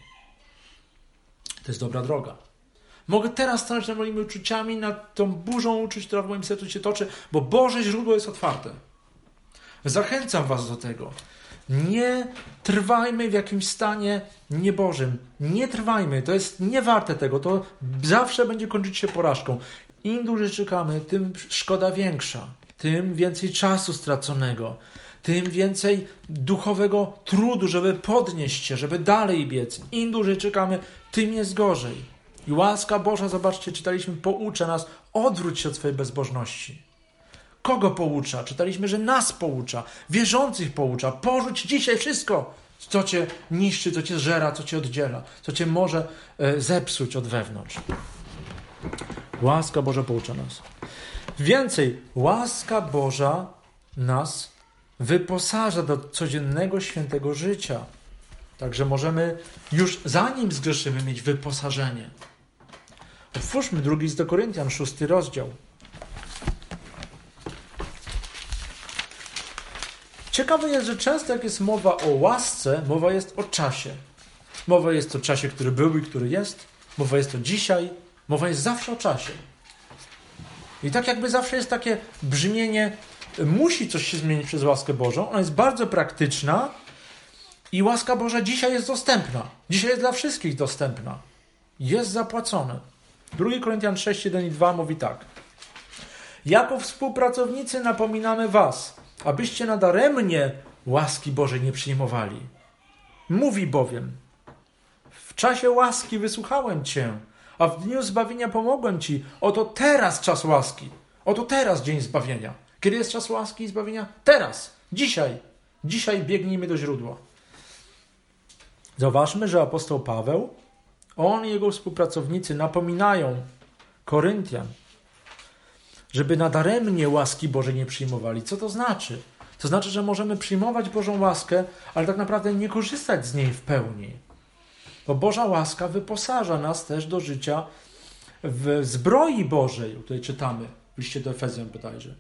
To jest dobra droga. Mogę teraz stanąć nad moimi uczuciami, nad tą burzą uczuć, która w moim sercu się toczy, bo Boże źródło jest otwarte. Zachęcam was do tego. Nie trwajmy w jakimś stanie niebożym. Nie trwajmy. To jest niewarte tego. To zawsze będzie kończyć się porażką. Im dłużej czekamy, tym szkoda większa. Tym więcej czasu straconego. Tym więcej duchowego trudu, żeby podnieść się, żeby dalej biec. Im dłużej czekamy, tym jest gorzej. I łaska Boża, zobaczcie, czytaliśmy, poucza nas, odwróć się od swojej bezbożności. Kogo poucza? Czytaliśmy, że nas poucza, wierzących poucza. Porzuć dzisiaj wszystko, co cię niszczy, co cię żera, co cię oddziela, co cię może e, zepsuć od wewnątrz. Łaska Boża poucza nas. Więcej, łaska Boża nas wyposaża do codziennego świętego życia. Także możemy już zanim zgrzeszymy mieć wyposażenie. Otwórzmy drugi list do Koryntian, szósty rozdział. Ciekawe jest, że często jak jest mowa o łasce, mowa jest o czasie. Mowa jest o czasie, który był i który jest. Mowa jest o dzisiaj. Mowa jest zawsze o czasie. I tak jakby zawsze jest takie brzmienie, musi coś się zmienić przez łaskę Bożą. Ona jest bardzo praktyczna i łaska Boża dzisiaj jest dostępna. Dzisiaj jest dla wszystkich dostępna. Jest zapłacone. drugi Koryntian sześć, jeden i dwa mówi tak. Jako współpracownicy napominamy was, abyście nadaremnie łaski Bożej nie przyjmowali. Mówi bowiem, w czasie łaski wysłuchałem cię, a w dniu zbawienia pomogłem ci. Oto teraz czas łaski. Oto teraz dzień zbawienia. Kiedy jest czas łaski i zbawienia? Teraz. Dzisiaj. Dzisiaj biegnijmy do źródła. Zauważmy, że apostoł Paweł, on i jego współpracownicy napominają Koryntian, żeby nadaremnie łaski Bożej nie przyjmowali. Co to znaczy? To znaczy, że możemy przyjmować Bożą łaskę, ale tak naprawdę nie korzystać z niej w pełni. Bo Boża łaska wyposaża nas też do życia w zbroi Bożej. Tutaj czytamy w liście do Efezjan bodajże.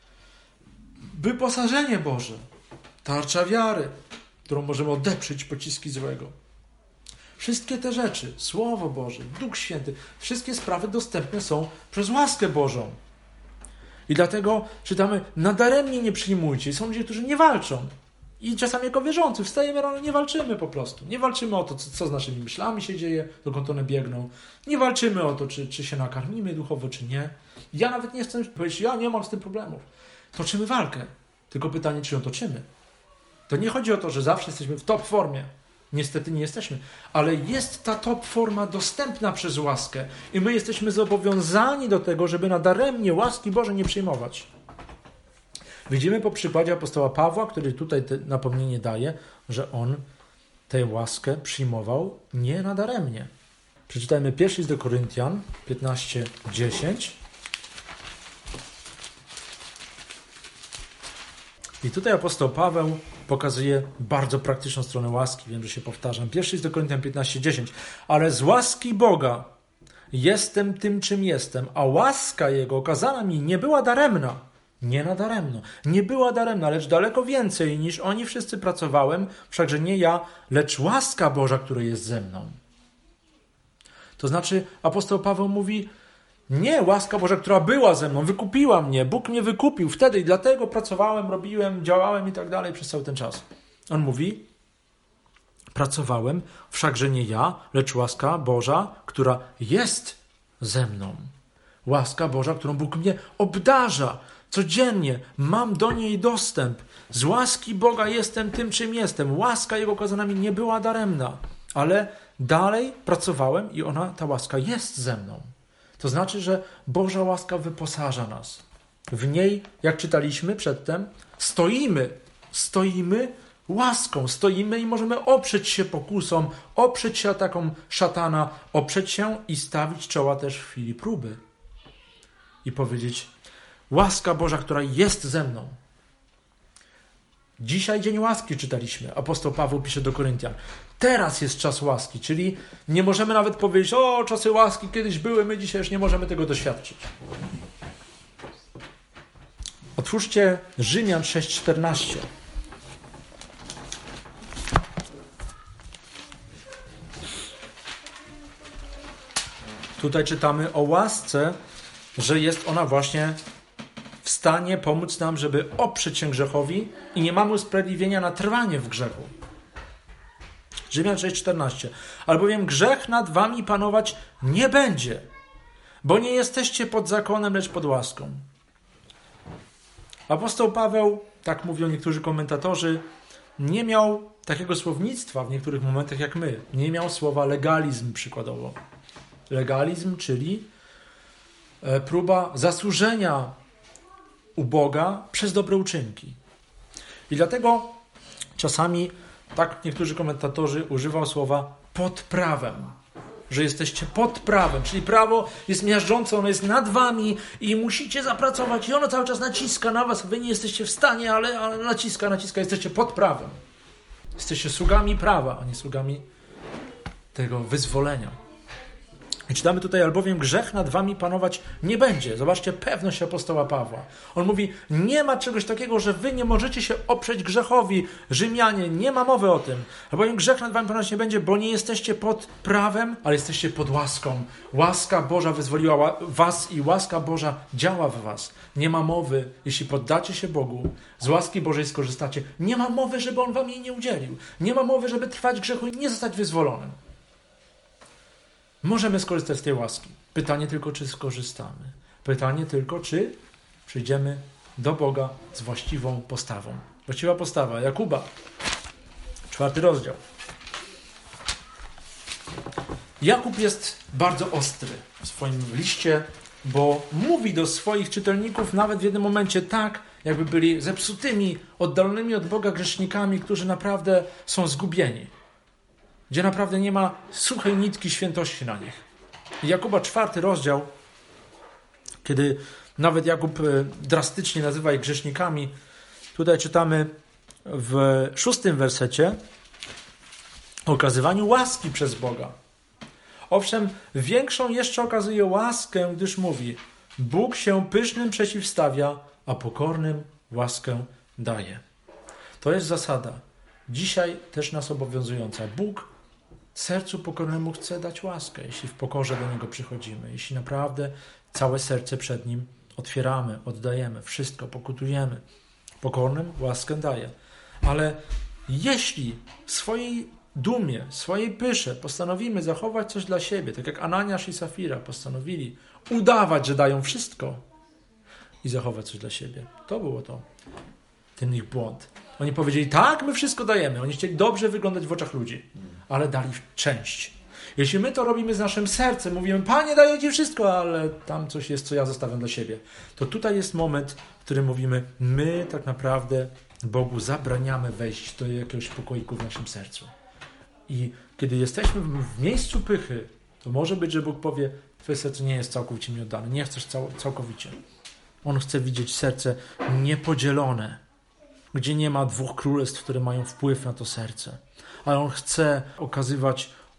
Wyposażenie Boże. Tarcza wiary, którą możemy odeprzeć pociski złego. Wszystkie te rzeczy, Słowo Boże, Duch Święty, wszystkie sprawy dostępne są przez łaskę Bożą. I dlatego czytamy, nadaremnie nie przyjmujcie. Są ludzie, którzy nie walczą. I czasami jako wierzący wstajemy rano, nie walczymy po prostu. Nie walczymy o to, co, co z naszymi myślami się dzieje, dokąd one biegną. Nie walczymy o to, czy, czy się nakarmimy duchowo, czy nie. Ja nawet nie chcę powiedzieć, ja nie mam z tym problemów. Toczymy walkę. Tylko pytanie, czy ją toczymy. To nie chodzi o to, że zawsze jesteśmy w top formie. Niestety nie jesteśmy. Ale jest ta top forma dostępna przez łaskę. I my jesteśmy zobowiązani do tego, żeby nadaremnie łaski Boże nie przyjmować. Widzimy po przykładzie apostoła Pawła, który tutaj te napomnienie daje, że on tę łaskę przyjmował nie nadaremnie. Przeczytajmy pierwszy list do Koryntian, piętnaście, dziesięć. I tutaj apostoł Paweł pokazuje bardzo praktyczną stronę łaski. Wiem, że się powtarzam. Pierwszy list do Koryntian piętnaście, dziesięć. Ale z łaski Boga jestem tym, czym jestem, a łaska Jego okazana mi nie była daremna. Nie nadaremno. Nie była daremna, lecz daleko więcej niż oni wszyscy pracowałem, wszakże nie ja, lecz łaska Boża, która jest ze mną. To znaczy apostoł Paweł mówi, nie łaska Boża, która była ze mną, wykupiła mnie, Bóg mnie wykupił wtedy i dlatego pracowałem, robiłem, działałem i tak dalej przez cały ten czas. On mówi, pracowałem, wszakże nie ja, lecz łaska Boża, która jest ze mną. Łaska Boża, którą Bóg mnie obdarza. Codziennie mam do niej dostęp. Z łaski Boga jestem tym, czym jestem. Łaska Jego okazana mi nie była daremna, ale dalej pracowałem i ona, ta łaska jest ze mną. To znaczy, że Boża łaska wyposaża nas. W niej, jak czytaliśmy przedtem, stoimy, stoimy łaską, stoimy i możemy oprzeć się pokusom, oprzeć się atakom szatana, oprzeć się i stawić czoła też w chwili próby. I powiedzieć, łaska Boża, która jest ze mną. Dzisiaj dzień łaski czytaliśmy. Apostoł Paweł pisze do Koryntian. Teraz jest czas łaski, czyli nie możemy nawet powiedzieć, o, czasy łaski kiedyś były, my dzisiaj już nie możemy tego doświadczyć. Otwórzcie Rzymian sześć czternaście. Tutaj czytamy o łasce, że jest ona właśnie w stanie pomóc nam, żeby oprzeć się grzechowi i nie mamy usprawiedliwienia na trwanie w grzechu. Rzymian sześć czternaście. Albowiem grzech nad wami panować nie będzie, bo nie jesteście pod zakonem, lecz pod łaską. Apostoł Paweł, tak mówią niektórzy komentatorzy, nie miał takiego słownictwa w niektórych momentach jak my. Nie miał słowa legalizm przykładowo. Legalizm, czyli próba zasłużenia u Boga przez dobre uczynki. I dlatego czasami, tak niektórzy komentatorzy używają słowa pod prawem, że jesteście pod prawem, czyli prawo jest miażdżące, ono jest nad wami i musicie zapracować i ono cały czas naciska na was, wy nie jesteście w stanie, ale, ale naciska, naciska, jesteście pod prawem. Jesteście sługami prawa, a nie sługami tego wyzwolenia. I czytamy tutaj, albowiem grzech nad wami panować nie będzie. Zobaczcie pewność apostoła Pawła. On mówi, nie ma czegoś takiego, że wy nie możecie się oprzeć grzechowi. Rzymianie, nie ma mowy o tym. Albowiem grzech nad wami panować nie będzie, bo nie jesteście pod prawem, ale jesteście pod łaską. Łaska Boża wyzwoliła was i łaska Boża działa w was. Nie ma mowy, jeśli poddacie się Bogu, z łaski Bożej skorzystacie. Nie ma mowy, żeby On wam jej nie udzielił. Nie ma mowy, żeby trwać w grzechu i nie zostać wyzwolonym. Możemy skorzystać z tej łaski. Pytanie tylko, czy skorzystamy. Pytanie tylko, czy przyjdziemy do Boga z właściwą postawą. Właściwa postawa Jakuba, czwarty rozdział. Jakub jest bardzo ostry w swoim liście, bo mówi do swoich czytelników nawet w jednym momencie tak, jakby byli zepsutymi, oddalonymi od Boga grzesznikami, którzy naprawdę są zgubieni. Gdzie naprawdę nie ma suchej nitki świętości na nich. Jakuba czwarty rozdział, kiedy nawet Jakub drastycznie nazywa ich grzesznikami, tutaj czytamy w szóstym wersecie o okazywaniu łaski przez Boga. Owszem, większą jeszcze okazuje łaskę, gdyż mówi, Bóg się pysznym przeciwstawia, a pokornym łaskę daje. To jest zasada. Dzisiaj też nas obowiązująca. Bóg sercu pokornemu chce dać łaskę, jeśli w pokorze do Niego przychodzimy. Jeśli naprawdę całe serce przed Nim otwieramy, oddajemy, wszystko, pokutujemy. Pokornym łaskę daje. Ale jeśli w swojej dumie, swojej pysze postanowimy zachować coś dla siebie, tak jak Ananiasz i Safira postanowili udawać, że dają wszystko i zachować coś dla siebie. To było to, ten ich błąd. Oni powiedzieli, tak, my wszystko dajemy. Oni chcieli dobrze wyglądać w oczach ludzi, ale dali część. Jeśli my to robimy z naszym sercem, mówimy, Panie, daję Ci wszystko, ale tam coś jest, co ja zostawiam dla siebie, to tutaj jest moment, w którym mówimy, my tak naprawdę Bogu zabraniamy wejść do jakiegoś pokoiku w naszym sercu. I kiedy jesteśmy w miejscu pychy, to może być, że Bóg powie, Twoje serce nie jest całkowicie mi oddane, nie chcesz cał- całkowicie. On chce widzieć serce niepodzielone, gdzie nie ma dwóch królestw, które mają wpływ na to serce. Ale On chce okazywać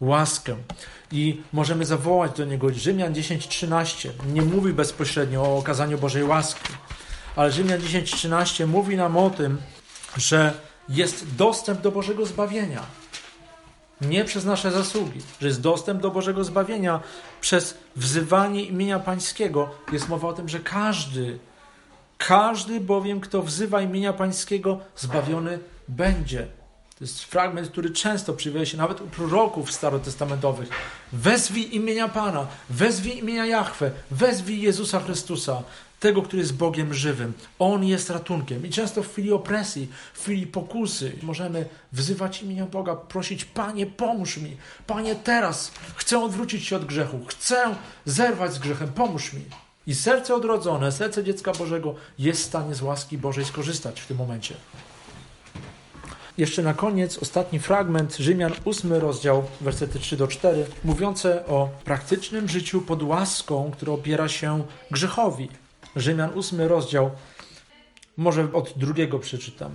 łaskę. I możemy zawołać do Niego. Rzymian dziesięć trzynaście nie mówi bezpośrednio o okazaniu Bożej łaski, ale Rzymian dziesięć trzynaście mówi nam o tym, że jest dostęp do Bożego zbawienia. Nie przez nasze zasługi, że jest dostęp do Bożego zbawienia przez wzywanie imienia Pańskiego. Jest mowa o tym, że każdy, każdy bowiem, kto wzywa imienia Pańskiego, zbawiony będzie. To jest fragment, który często przywija się nawet u proroków starotestamentowych. Wezwij imienia Pana, wezwij imienia Jahwe, wezwij Jezusa Chrystusa, tego, który jest Bogiem żywym. On jest ratunkiem. I często w chwili opresji, w chwili pokusy możemy wzywać imienia Boga, prosić: Panie, pomóż mi. Panie, teraz chcę odwrócić się od grzechu. Chcę zerwać z grzechem. Pomóż mi. I serce odrodzone, serce dziecka Bożego jest w stanie z łaski Bożej skorzystać w tym momencie. Jeszcze na koniec ostatni fragment, Rzymian ósmy rozdział, wersety trzy do czterech, mówiące o praktycznym życiu pod łaską, które opiera się grzechowi. Rzymian ósmy rozdział, może od drugiego przeczytam.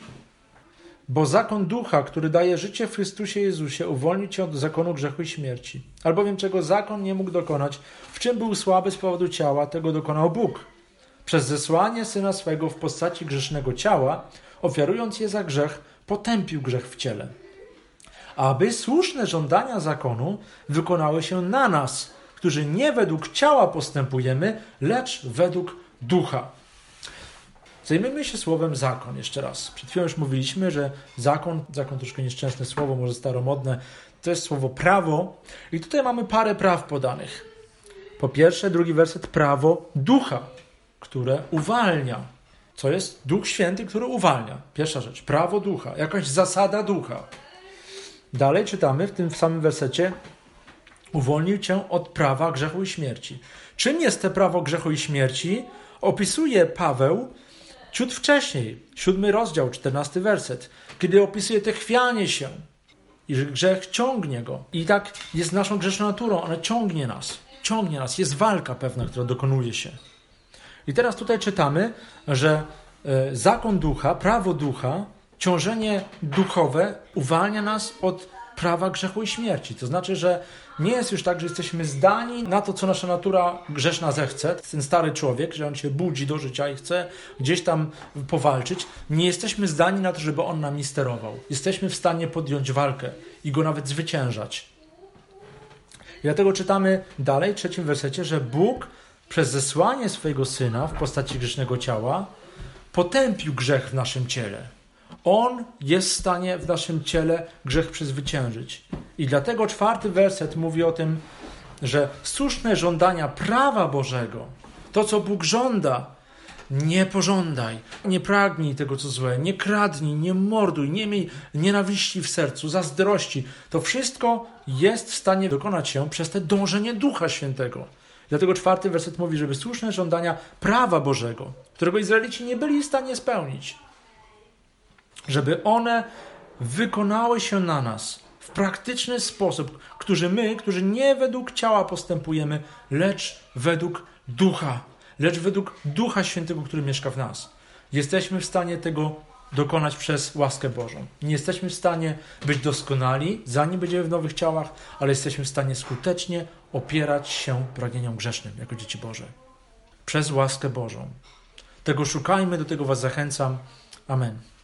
Bo zakon ducha, który daje życie w Chrystusie Jezusie, uwolni cię od zakonu grzechu i śmierci. Albowiem czego zakon nie mógł dokonać, w czym był słaby z powodu ciała, tego dokonał Bóg. Przez zesłanie Syna swego w postaci grzesznego ciała, ofiarując je za grzech, potępił grzech w ciele. Aby słuszne żądania zakonu wykonały się na nas, którzy nie według ciała postępujemy, lecz według ducha. Zajmijmy się słowem zakon jeszcze raz. Przed chwilą już mówiliśmy, że zakon, zakon troszkę nieszczęsne słowo, może staromodne, to jest słowo prawo. I tutaj mamy parę praw podanych. Po pierwsze, drugi werset, prawo ducha, które uwalnia. Co jest? Duch Święty, który uwalnia. Pierwsza rzecz, prawo ducha, jakaś zasada ducha. Dalej czytamy w tym samym wersecie: uwolnił cię od prawa grzechu i śmierci. Czym jest to prawo grzechu i śmierci? Opisuje Paweł ciut wcześniej, siódmy rozdział, czternasty werset, kiedy opisuje te chwianie się i że grzech ciągnie go. I tak jest naszą grzeszną naturą, ona ciągnie nas, ciągnie nas. Jest walka pewna, która dokonuje się. I teraz tutaj czytamy, że zakon ducha, prawo ducha, ciążenie duchowe uwalnia nas od prawa grzechu i śmierci. To znaczy, że nie jest już tak, że jesteśmy zdani na to, co nasza natura grzeszna zechce. Ten stary człowiek, że on się budzi do życia i chce gdzieś tam powalczyć. Nie jesteśmy zdani na to, żeby on nami sterował. Jesteśmy w stanie podjąć walkę i go nawet zwyciężać. I dlatego czytamy dalej w trzecim wersecie, że Bóg przez zesłanie swojego Syna w postaci grzesznego ciała potępił grzech w naszym ciele. On jest w stanie w naszym ciele grzech przezwyciężyć. I dlatego czwarty werset mówi o tym, że słuszne żądania prawa Bożego, to co Bóg żąda, nie pożądaj, nie pragnij tego co złe, nie kradnij, nie morduj, nie miej nienawiści w sercu, zazdrości. To wszystko jest w stanie dokonać się przez te dążenie Ducha Świętego. Dlatego czwarty werset mówi, żeby słuszne żądania prawa Bożego, którego Izraelici nie byli w stanie spełnić, żeby one wykonały się na nas w praktyczny sposób, którzy my, którzy nie według ciała postępujemy, lecz według ducha, lecz według Ducha Świętego, który mieszka w nas. Jesteśmy w stanie tego dokonać przez łaskę Bożą. Nie jesteśmy w stanie być doskonali, zanim będziemy w nowych ciałach, ale jesteśmy w stanie skutecznie opierać się pragnieniom grzesznym jako dzieci Boże. Przez łaskę Bożą. Tego szukajmy, do tego was zachęcam. Amen.